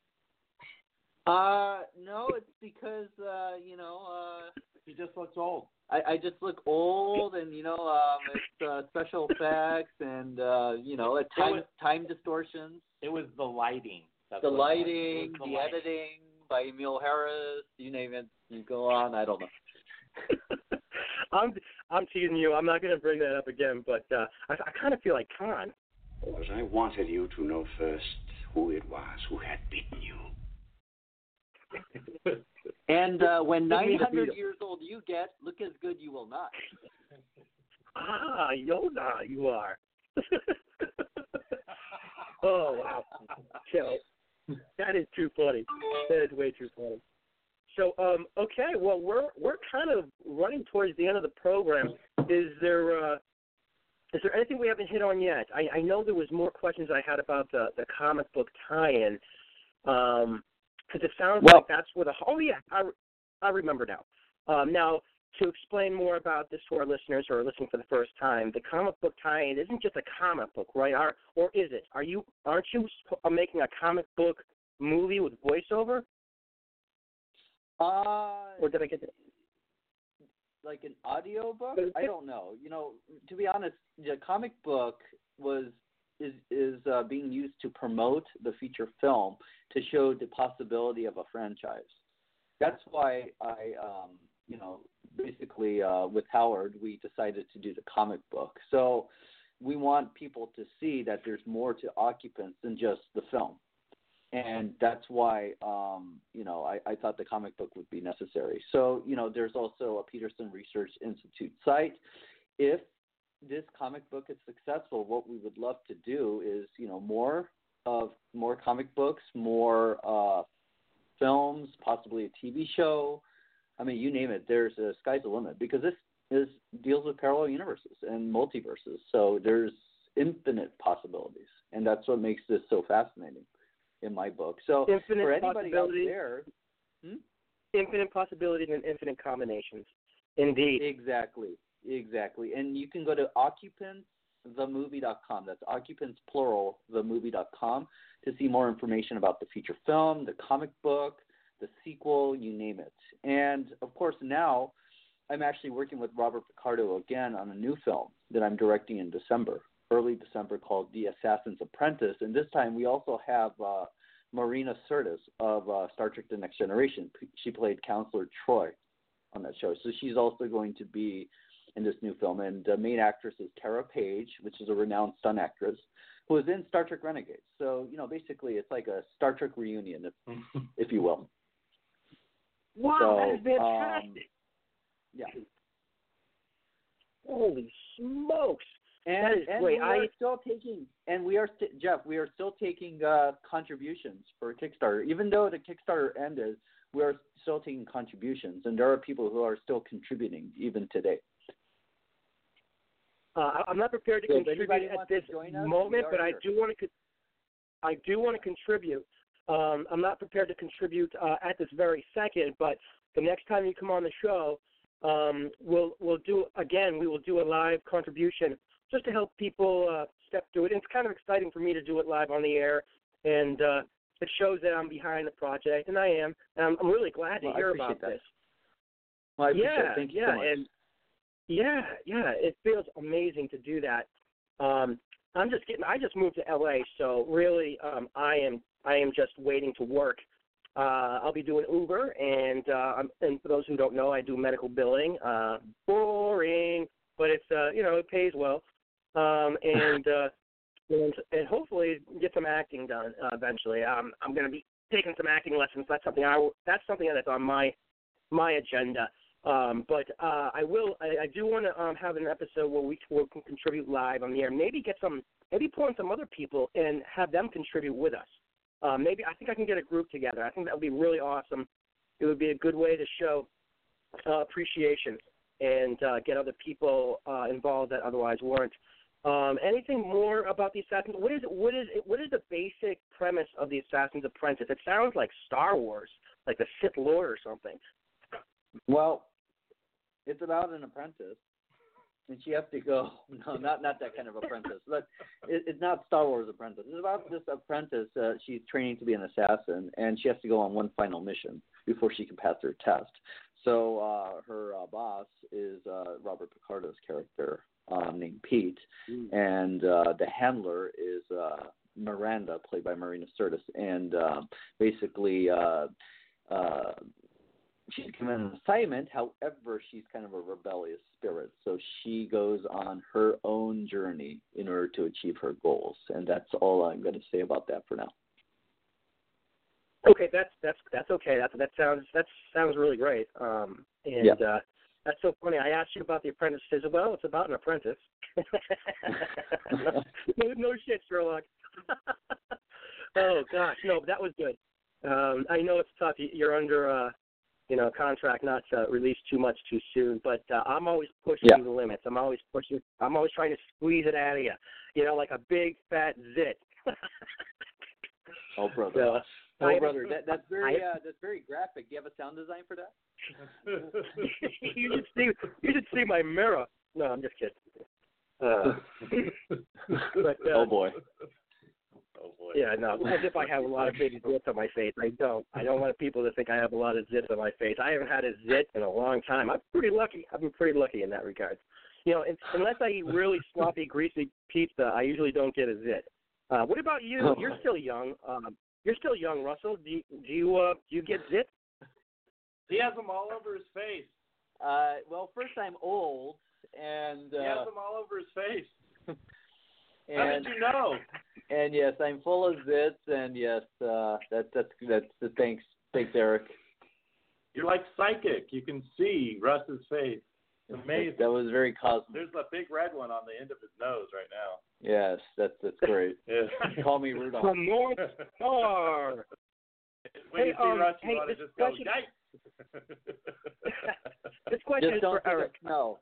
No, it's because he just looks old. I just look old, and it's special effects and time distortions. It was the lighting. The lighting, the editing, by Emil Harris. You name it. You go on. I don't know. I'm teasing you. I'm not going to bring that up again, but I kind of feel like Khan. Because I wanted you to know first who it was who had beaten you. And when 900 years old you get, look as good you will not. Ah, Yoda, you are. Oh, wow. So, that is too funny. That is way too funny. So, okay, well, we're kind of running towards the end of the program. Is there anything we haven't hit on yet? I know there was more questions I had about the comic book tie-in, because it sounds like that's where oh, yeah, I remember now. Now, to explain more about this to our listeners who are listening for the first time, the comic book tie-in isn't just a comic book, right? Or is it? Aren't you making a comic book movie with voiceover? Or did I get that? Like an audio book? I don't know. To be honest, the comic book is being used to promote the feature film to show the possibility of a franchise. That's why I, basically with Howard, we decided to do the comic book. So we want people to see that there's more to Occupants than just the film. And that's why, I thought the comic book would be necessary. So, there's also a Peterson Research Institute site. If this comic book is successful, what we would love to do is, more comic books, more films, possibly a TV show. I mean, you name it. There's sky's the limit, because this deals with parallel universes and multiverses. So there's infinite possibilities, and that's what makes this so fascinating in my book. So infinite for anybody out there, infinite possibilities and infinite combinations. Indeed. Exactly. And you can go to occupantsthemovie.com. That's occupants plural themovie.com to see more information about the feature film, the comic book, the sequel, you name it. And of course, now I'm actually working with Robert Picardo again on a new film that I'm directing in early December, called The Assassin's Apprentice. And this time we also have Marina Sirtis of Star Trek The Next Generation. She played Counselor Troy on that show. So she's also going to be in this new film. And the main actress is Tara Page, which is a renowned stunt actress, who was in Star Trek Renegades. So, basically it's like a Star Trek reunion, if you will. Wow, so, that is fantastic. Yeah. Holy smokes. And, that is great. We are still taking contributions for Kickstarter. Even though the Kickstarter ended, we are still taking contributions, and there are people who are still contributing even today. I'm not prepared to contribute at this moment, but I do want to contribute. I'm not prepared to contribute at this very second, but the next time you come on the show, we will do a live contribution just to help people step through it. And it's kind of exciting for me to do it live on the air, and it shows that I'm behind the project, and I am. And I'm really glad to hear about this. Well, I appreciate it. Thank you so much. And it feels amazing to do that. I just moved to LA, so really I am just waiting to work. I'll be doing Uber, and for those who don't know, I do medical billing. Boring, but it's it pays well, and hopefully get some acting done eventually. I'm going to be taking some acting lessons. That's something that's on my agenda. But I do want to have an episode where we can contribute live on the air. Maybe pull in some other people and have them contribute with us. I think I can get a group together. I think that would be really awesome. It would be a good way to show appreciation and get other people involved that otherwise weren't. Anything more about the Assassins? What is the basic premise of the Assassin's Apprentice? It sounds like Star Wars, like the Sith Lord or something. Well, it's about an apprentice, and she has to go. No, not that kind of apprentice. But it's not Star Wars Apprentice. It's about this apprentice. She's training to be an assassin, and she has to go on one final mission before she can pass her test. So her boss is Robert Picardo's character named Pete, and the handler is Miranda, played by Marina Sirtis. And basically, she's given an assignment. However, she's kind of a rebellious spirit, so she goes on her own journey in order to achieve her goals, and that's all I'm going to say about that for now. Okay, that's okay. That sounds really great. That's so funny. I asked you about The Apprentice. She says, well, it's about an apprentice. no shit, Sherlock. Oh gosh, no, that was good. I know it's tough. You're under contract not to release too much too soon, but I'm always pushing the limits. I'm always trying to squeeze it out of you. Like a big fat zit. Oh brother. That's very graphic. Do you have a sound design for that? You should see my mirror. No, I'm just kidding. But, oh boy. Yeah, no. As if I have a lot of big zits on my face. I don't. I don't want people to think I have a lot of zits on my face. I haven't had a zit in a long time. I'm pretty lucky. I've been pretty lucky in that regard. Unless I eat really sloppy, greasy pizza, I usually don't get a zit. What about you? You're still young. Russell. Do you get zits? He has them all over his face. Well, first I'm old, and he has them all over his face. And, how did you know? And yes, I'm full of zits, and yes, that's thanks, Eric. You're like psychic. You can see Russ's face. It's amazing. That was very cosmic. There's a big red one on the end of his nose right now. Yes, that's great. Call me Rudolph. The North Star. When you see Russ, you want to just go, yikes. This question just is don't for Eric. No.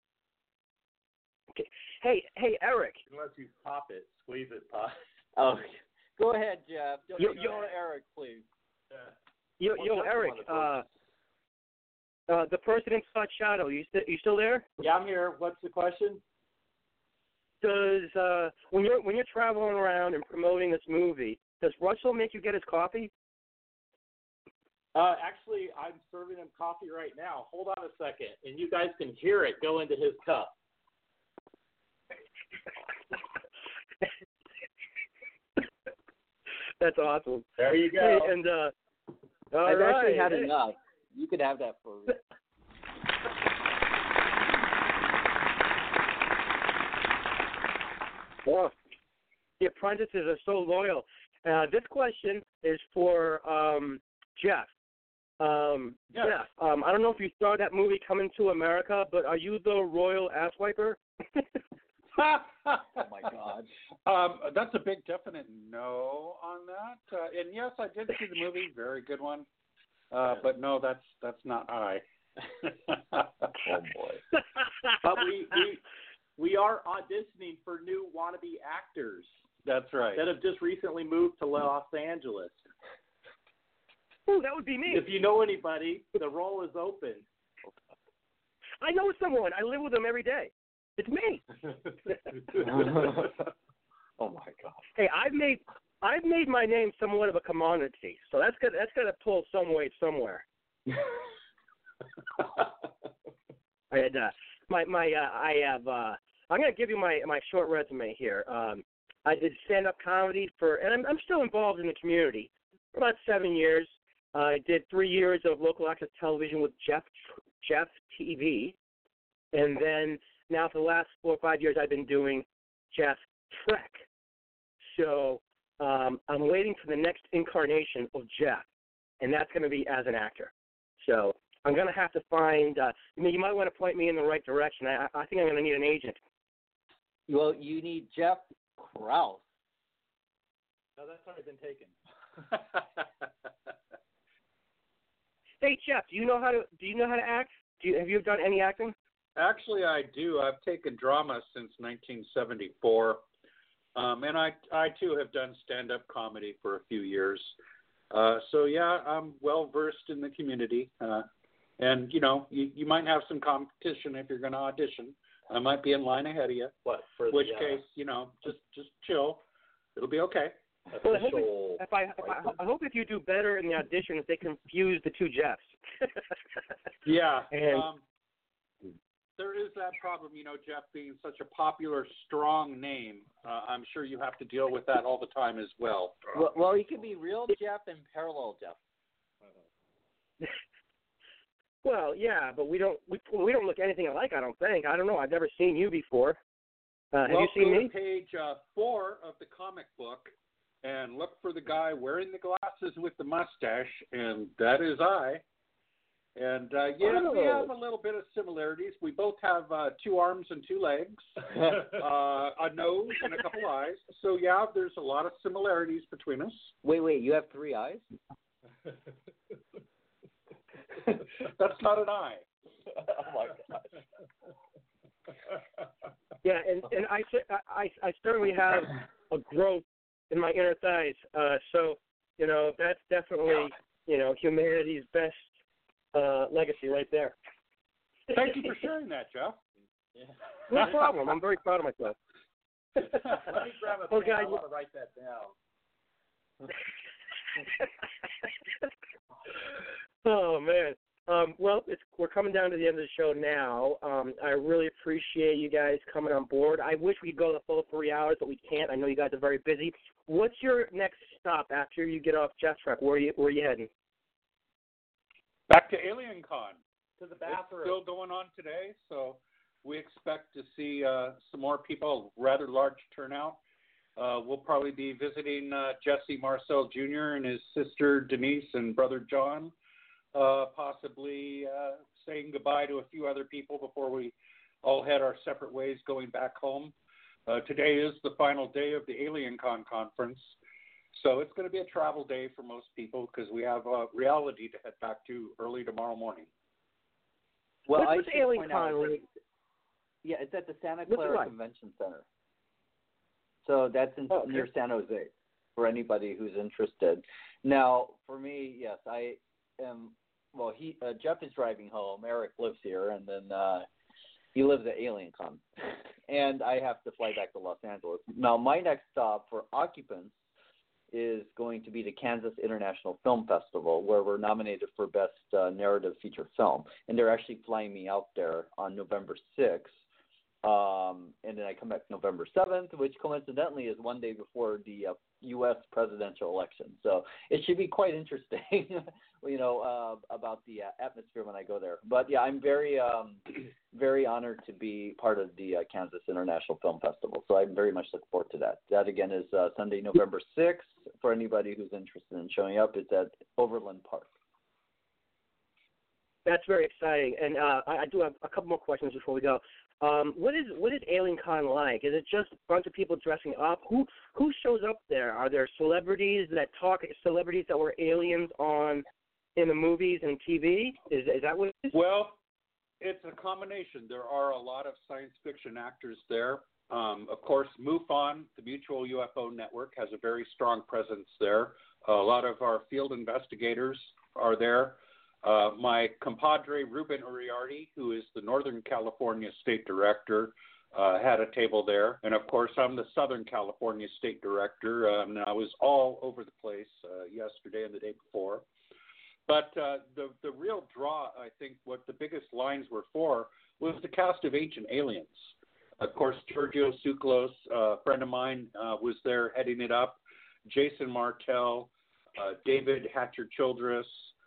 Okay. Hey, Eric. Unless you pop it, squeeze it, pop. Oh, go ahead, Jeff. Yo, Eric, please. Yo, Eric. The person in Scott Shadow. You still there? Yeah, I'm here. What's the question? Does when you're traveling around and promoting this movie, does Russell make you get his coffee? Actually, I'm serving him coffee right now. Hold on a second, and you guys can hear it go into his cup. That's awesome. There you go. Hey, and I've actually had enough. You could have that for me. Oh, the apprentices are so loyal. This question is for Jeff. Jeff, I don't know if you saw that movie Coming to America, but are you the royal ass wiper? Oh my God. That's a big definite no on that. And yes, I did see the movie. Very good one. But no, that's not I. Oh boy. But we are auditioning for new wannabe actors. That's right. That have just recently moved to Los Angeles. Ooh, that would be me. If you know anybody, the role is open. I know someone. I live with them every day. It's me. Oh my God. Hey, I've made my name somewhat of a commodity, so that's gonna pull some weight somewhere. I had I'm gonna give you my short resume here. I did stand-up comedy and I'm still involved in the community for about 7 years. I did 3 years of local access television with Jeff TV, and then now for the last 4 or 5 years I've been doing Jeff Trek. So I'm waiting for the next incarnation of Jeff, and that's going to be as an actor. So I'm going to have to find you might want to point me in the right direction. I think I'm going to need an agent. Well, you need Jeff Krause. No, that's already been taken. Hey, Jeff, do you know how to act? Have you done any acting? Actually, I do. I've taken drama since 1974, and I too have done stand-up comedy for a few years. So yeah, I'm well versed in the community, and you might have some competition if you're going to audition. I might be in line ahead of you. What? For which case, just chill. It'll be okay. Well, I hope if you do better in the audition, if they confuse the two Jeffs. Yeah. And there is that problem, Jeff being such a popular, strong name. I'm sure you have to deal with that all the time as well. Well, he can be real Jeff and parallel Jeff. Well, yeah, but we don't look anything alike. I don't think. I don't know. I've never seen you before. Have you seen me? Go to page 4 of the comic book and look for the guy wearing the glasses with the mustache, and that is I. And we have a little bit of similarities. We both have 2 arms and 2 legs, a nose and a couple eyes. So yeah, there's a lot of similarities between us. Wait, you have 3 eyes? That's not an eye. Oh my gosh. Yeah, and I certainly have a growth in my inner thighs. So that's definitely humanity's best legacy right there. Thank you for sharing that, Jeff. Yeah. No problem. I'm very proud of myself. Let me grab a pen. I want to write that down. Oh, man. Well, we're coming down to the end of the show now. I really appreciate you guys coming on board. I wish we could go the full 3 hours, but we can't. I know you guys are very busy. What's your next stop after you get off Jeff Truck? Where are you heading? Back to Alien Con. To the bathroom. It's still going on today, so we expect to see some more people, rather large turnout. We'll probably be visiting Jesse Marcel Jr. and his sister Denise and brother John, possibly saying goodbye to a few other people before we all head our separate ways going back home. Today is the final day of the Alien Con conference. So it's going to be a travel day for most people because we have reality to head back to early tomorrow morning. Well, what's Alien Con? Yeah, it's at the Santa Clara Convention Center. So that's near San Jose for anybody who's interested. Now, for me, yes, I am. Well, Jeff is driving home. Eric lives here, and then he lives at Alien Con, and I have to fly back to Los Angeles. Now, my next stop for occupants is going to be the Kansas International Film Festival, where we're nominated for Best Narrative Feature Film. And they're actually flying me out there on November 6th. And then I come back November 7th, which coincidentally is one day before the U.S. presidential election. So it should be quite interesting, about the atmosphere when I go there. But, yeah, I'm very, very honored to be part of the Kansas International Film Festival. So I very much look forward to that. That, again, is Sunday, November 6th. For anybody who's interested in showing up, it's at Overland Park. That's very exciting. And I do have a couple more questions before we go. What is Alien Con like? Is it just a bunch of people dressing up? Who shows up there? Are there celebrities that were aliens in the movies and TV? Is that what it is? Well, it's a combination. There are a lot of science fiction actors there. Of course, MUFON, the Mutual UFO Network, has a very strong presence there. A lot of our field investigators are there. My compadre, Ruben Uriarte, who is the Northern California State Director, had a table there. And, of course, I'm the Southern California State Director, and I was all over the place yesterday and the day before. But the real draw, I think, what the biggest lines were for was the cast of Ancient Aliens. Of course, Giorgio Tsoukalos, a friend of mine, was there heading it up. Jason Martell, David Hatcher-Childress,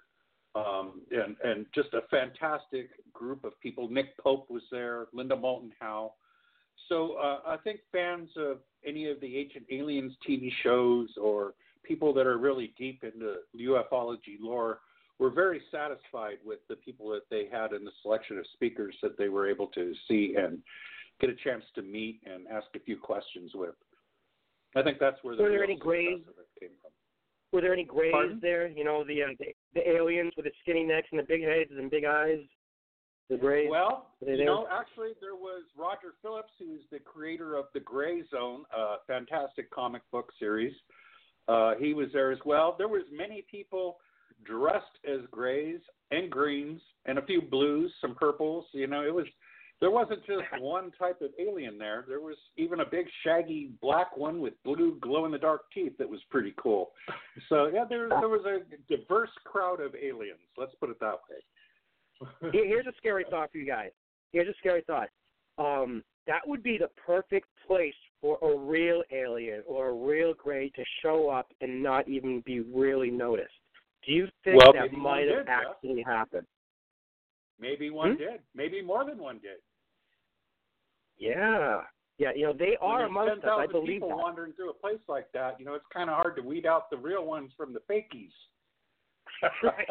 and just a fantastic group of people. Nick Pope was there, Linda Moulton Howe. So I think fans of any of the Ancient Aliens TV shows or people that are really deep into ufology lore were very satisfied with the people that they had in the selection of speakers that they were able to see and get a chance to meet and ask a few questions with. I think that's where the real success of it came from. Were there any grays there? You know, the aliens with the skinny necks and the big heads and big eyes? The grays? Well, actually there was Roger Phillips, who's the creator of The Gray Zone, a fantastic comic book series. He was there as well. There was many people dressed as grays and greens and a few blues, some purples. There wasn't just one type of alien there. There was even a big shaggy black one with blue glow-in-the-dark teeth that was pretty cool. So, yeah, there was a diverse crowd of aliens. Let's put it that way. Here's a scary thought for you guys. Here's a scary thought. That would be the perfect place for a real alien or a real gray to show up and not even be really noticed. Do you think Well, that maybe might one have did, Jeff. actually happened? Maybe one did. Maybe more than one did. Yeah. Yeah, you know, they are When there's amongst us. I 10,000 believe people that. wandering through a place like that, you know, it's kind of hard to weed out the real ones from the fakies. Right.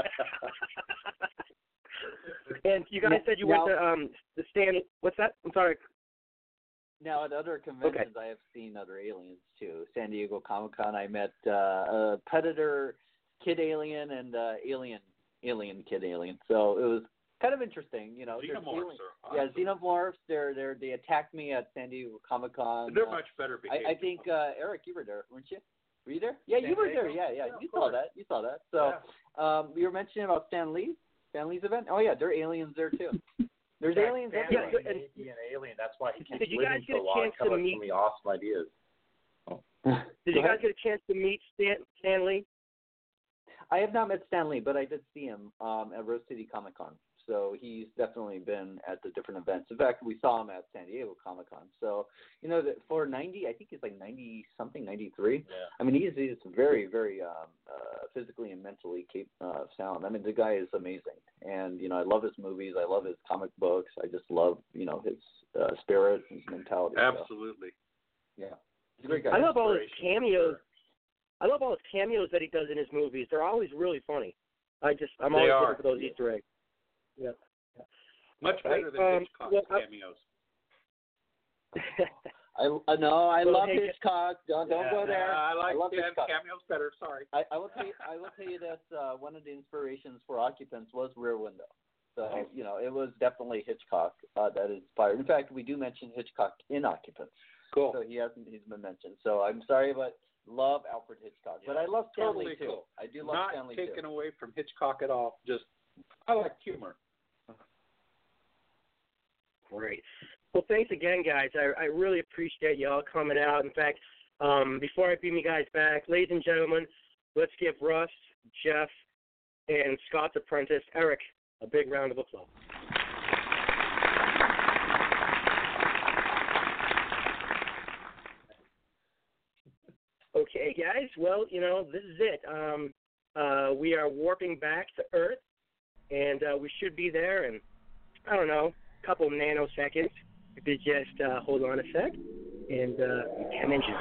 And you guys said you went to the stand. What's that? I'm sorry. Now, at other conventions, I have seen other aliens, too. San Diego Comic-Con, I met a Predator Kid Alien and Alien Kid Alien. So it was kind of interesting, you know. Xenomorphs are Yeah, awesome. Xenomorphs. They attacked me at San Diego Comic-Con. They're much better behaved. I think, Eric, you were there, weren't you? Were you there? Yeah, you were there. Yeah. You saw that. So you were mentioning about Stan Lee's event? Oh, yeah, there are aliens there, too. There's aliens everywhere. He may be an alien. That's why he keeps Did you guys living get so a long. chance to Coming up meet- with some awesome ideas. Did you guys get a chance to meet Stan Lee? I have not met Stan Lee, but I did see him at Rose City Comic Con. So he's definitely been at the different events. In fact, we saw him at San Diego Comic Con. So, you know, for 90, I think he's like 90-something, 93. Yeah. I mean, he's very, very physically and mentally sound. I mean, the guy is amazing. And, you know, I love his movies. I love his comic books. I just love, you know, his spirit, his mentality. Absolutely. So, yeah. He's a great guy. I love all his Inspiration, cameos. sure. I love all his cameos that he does in his movies. They're always really funny. I'm They always are. looking for those Easter eggs. Yeah. Much better than Hitchcock's cameos. I Well, love hey, Hitchcock. Don't go there. I like love Stan's Hitchcock. cameos better. Sorry. I will tell you that one of the inspirations for Occupants was Rear Window. So you know, it was definitely Hitchcock that inspired. In fact, we do mention Hitchcock in Occupants. Cool. So he's been mentioned. So I'm sorry, but love Alfred Hitchcock. But I love Stanley Totally too. cool. I do love Not Stanley taken too. away from Hitchcock at all. Just I like humor. Great. Well, thanks again, guys. I really appreciate you all coming out. In fact, before I beam you guys back, ladies and gentlemen, let's give Russ, Jeff, and Scott's apprentice, Eric, a big round of applause. Okay, guys. Well, you know, this is it. We are warping back to Earth, and we should be there in, I don't know, a couple nanoseconds. If you just hold on a sec, and 10 inches.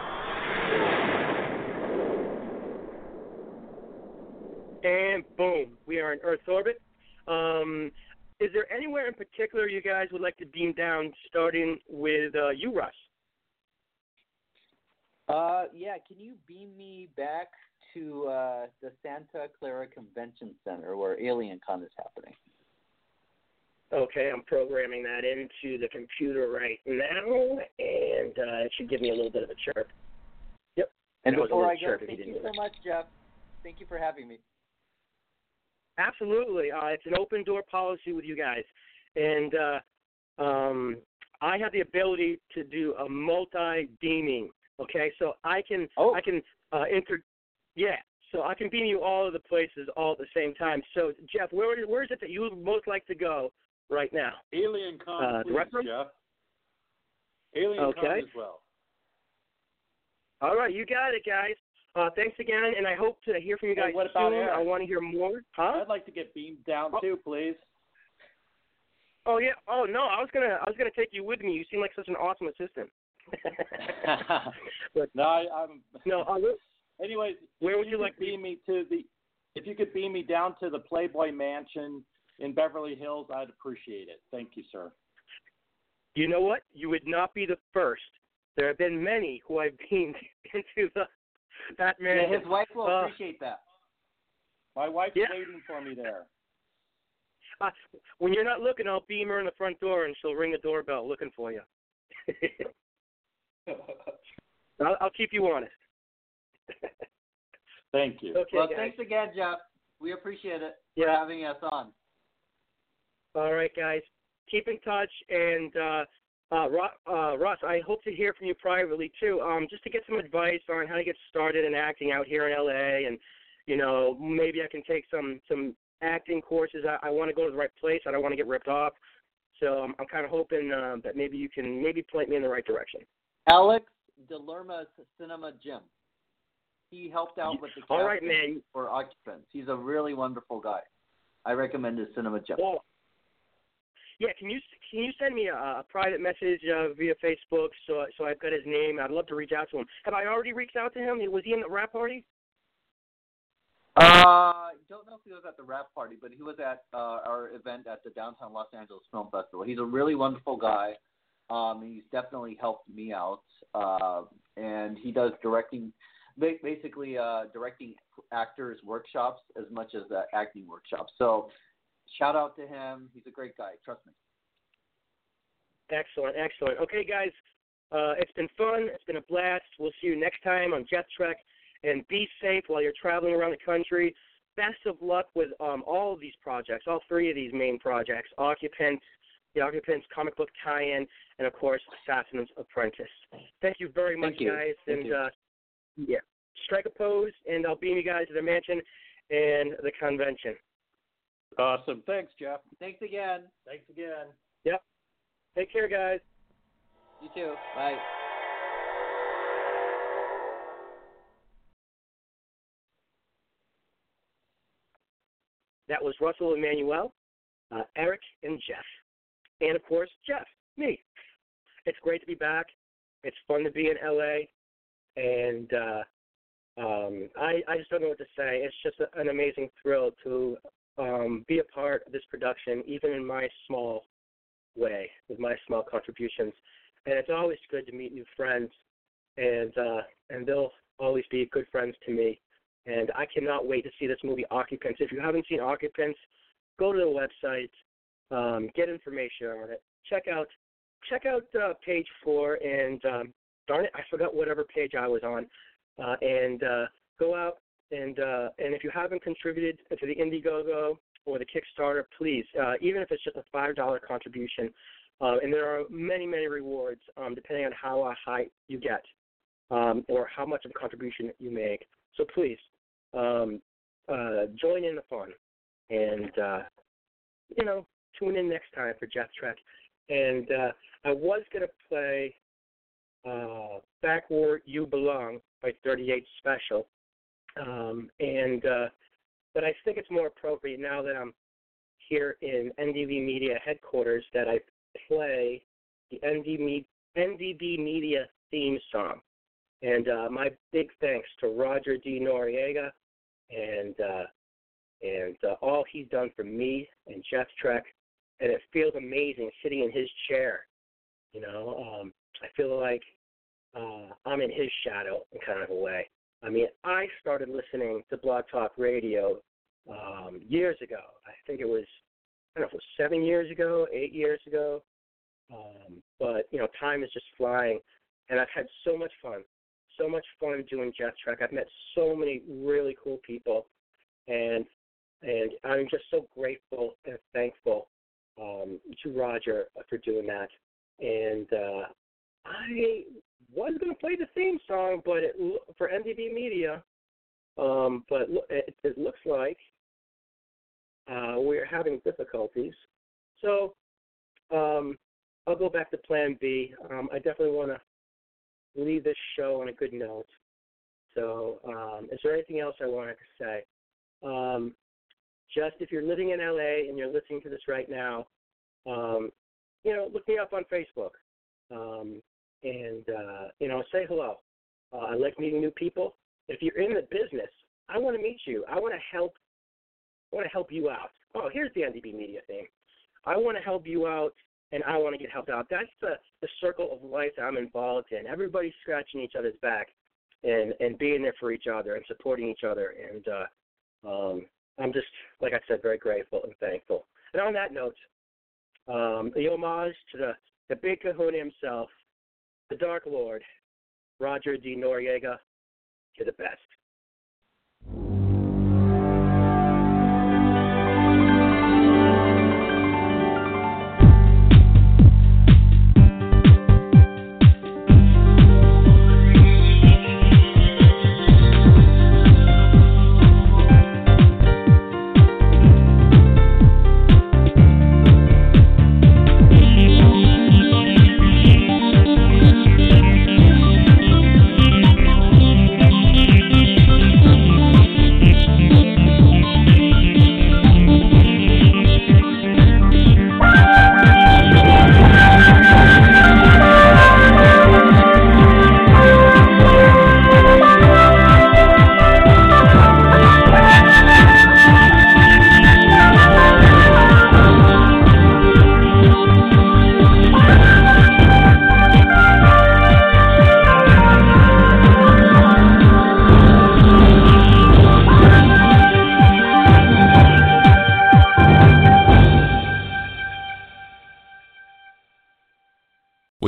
And boom, we are in Earth's orbit. Is there anywhere in particular you guys would like to beam down, starting with you, Russ? Yeah, can you beam me back to the Santa Clara Convention Center where AlienCon is happening? Okay, I'm programming that into the computer right now, and it should give me a little bit of a chirp. Yep. And That was a before little I go, chirp if thank didn't you hear so much, Jeff. Thank you for having me. Absolutely. It's an open door policy with you guys. And I have the ability to do a multi-beaming. Okay, so I can so I can beam you all of the places all at the same time. So Jeff, where is it that you would most like to go right now? AlienCon, the rec please, room? Jeff. AlienCon Okay. as well. All right, you got it, guys. Thanks again, and I hope to hear from you guys Hey, what about soon. Eric? I want to hear more. Huh? I'd like to get beamed down too, please. Oh yeah. Oh no, I was gonna take you with me. You seem like such an awesome assistant. But, No, I'm. no. Anyways, Where if would you like to beam me to the? If you could beam me down to the Playboy Mansion in Beverly Hills, I'd appreciate it. Thank you, sir. You know what? You would not be the first. There have been many who I've beamed into that man. Yeah, his wife will appreciate that. My wife's Yeah. waiting for me there. When you're not looking, I'll beam her in the front door, and she'll ring the doorbell looking for you. I'll keep you honest. Thank you. Okay, Well, guys. thanks again, Jeff. We appreciate it for Yeah. having us on. All right, guys. Keep in touch, and Russ, I hope to hear from you privately too, just to get some advice on how to get started in acting out here in LA, and you know, maybe I can take some acting courses. I want to go to the right place. I don't want to get ripped off, so I'm kind of hoping that maybe you can point me in the right direction. Alex DeLerma's Cinema Gym. He helped out with the All right, casting man. for Occupants. He's a really wonderful guy. I recommend his Cinema Gem. Well, yeah, can you send me a private message via Facebook so I've got his name? I'd love to reach out to him. Have I already reached out to him? Was he in the rap party? Don't know if he was at the rap party, but he was at our event at the Downtown Los Angeles Film Festival. He's a really wonderful guy. He's definitely helped me out, and he does directing, basically directing actors workshops as much as acting workshops. So shout out to him. He's a great guy. Trust me. Excellent, excellent. Okay, guys, it's been fun. It's been a blast. We'll see you next time on Jeff Trek. And be safe while you're traveling around the country. Best of luck with all of these projects, all three of these main projects, Occupants, the Occupants comic book tie-in, and, of course, Assassin's Apprentice. Thank you very much, guys. Thank you. Yeah, strike a pose, and I'll beam you guys to the mansion and the convention. Awesome. Thanks, Jeff. Thanks again. Yep. Take care, guys. You too. Bye. That was Russell Emanuel, Eric, and Jeff. And, of course, Jeff, me. It's great to be back. It's fun to be in L.A., and I just don't know what to say. It's just an amazing thrill to be a part of this production, even in my small way, with my small contributions. And it's always good to meet new friends, and they'll always be good friends to me. And I cannot wait to see this movie, Occupants. If you haven't seen Occupants, go to the website, get information on it. Check out page 4, and darn it, I forgot whatever page I was on. And go out and if you haven't contributed to the Indiegogo or the Kickstarter, please, even if it's just a $5 contribution. And there are many, many rewards depending on how high you get or how much of a contribution you make. So please. Join in the fun, and tune in next time for Jeff Trek. And I was going to play Back Where You Belong by 38 Special, but I think it's more appropriate now that I'm here in NDB Media headquarters that I play the NDB Media theme song. And my big thanks to Roger D. Noriega and all he's done for me and Jeff Trek. And it feels amazing sitting in his chair. I feel like I'm in his shadow in kind of a way. I mean, I started listening to Blog Talk Radio years ago. I think it was, 7 years ago, 8 years ago. But, time is just flying. And I've had so much fun doing Jeff Trek. I've met so many really cool people, and I'm just so grateful and thankful to Roger for doing that. And I was going to play the theme song, but for NDB Media, but it looks like we're having difficulties. So I'll go back to Plan B. I definitely want to leave this show on a good note. So is there anything else I wanted to say? Just if you're living in LA and you're listening to this right now, look me up on Facebook and say hello. I like meeting new people. If you're in the business, I want to meet you. I want to help you out. Oh, here's the NDB Media thing. I want to help you out, and I want to get helped out. That's the circle of life I'm involved in. Everybody's scratching each other's back and being there for each other and supporting each other. And I'm just, like I said, very grateful and thankful. And on that note, the homage to the big kahuna himself, the Dark Lord, Roger D. Noriega. You're the best.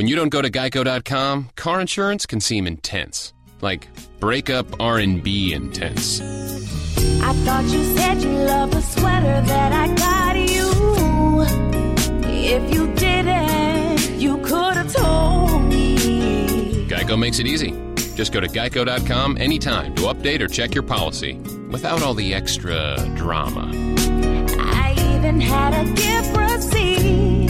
When you don't go to Geico.com, car insurance can seem intense. Like breakup R&B intense. I thought you said you loved the sweater that I got you. If you didn't, you could have told me. Geico makes it easy. Just go to Geico.com anytime to update or check your policy without all the extra drama. I even had a gift receipt.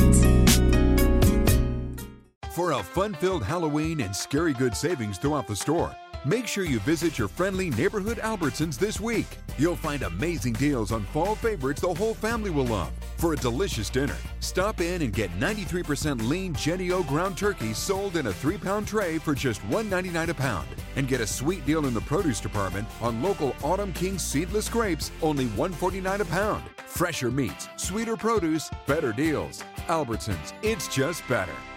For a fun-filled Halloween and scary good savings throughout the store, make sure you visit your friendly neighborhood Albertsons this week. You'll find amazing deals on fall favorites the whole family will love. For a delicious dinner, stop in and get 93% lean Jennie-O ground turkey sold in a 3-pound tray for just $1.99 a pound. And get a sweet deal in the produce department on local Autumn King seedless grapes, only $1.49 a pound. Fresher meats, sweeter produce, better deals. Albertsons, it's just better.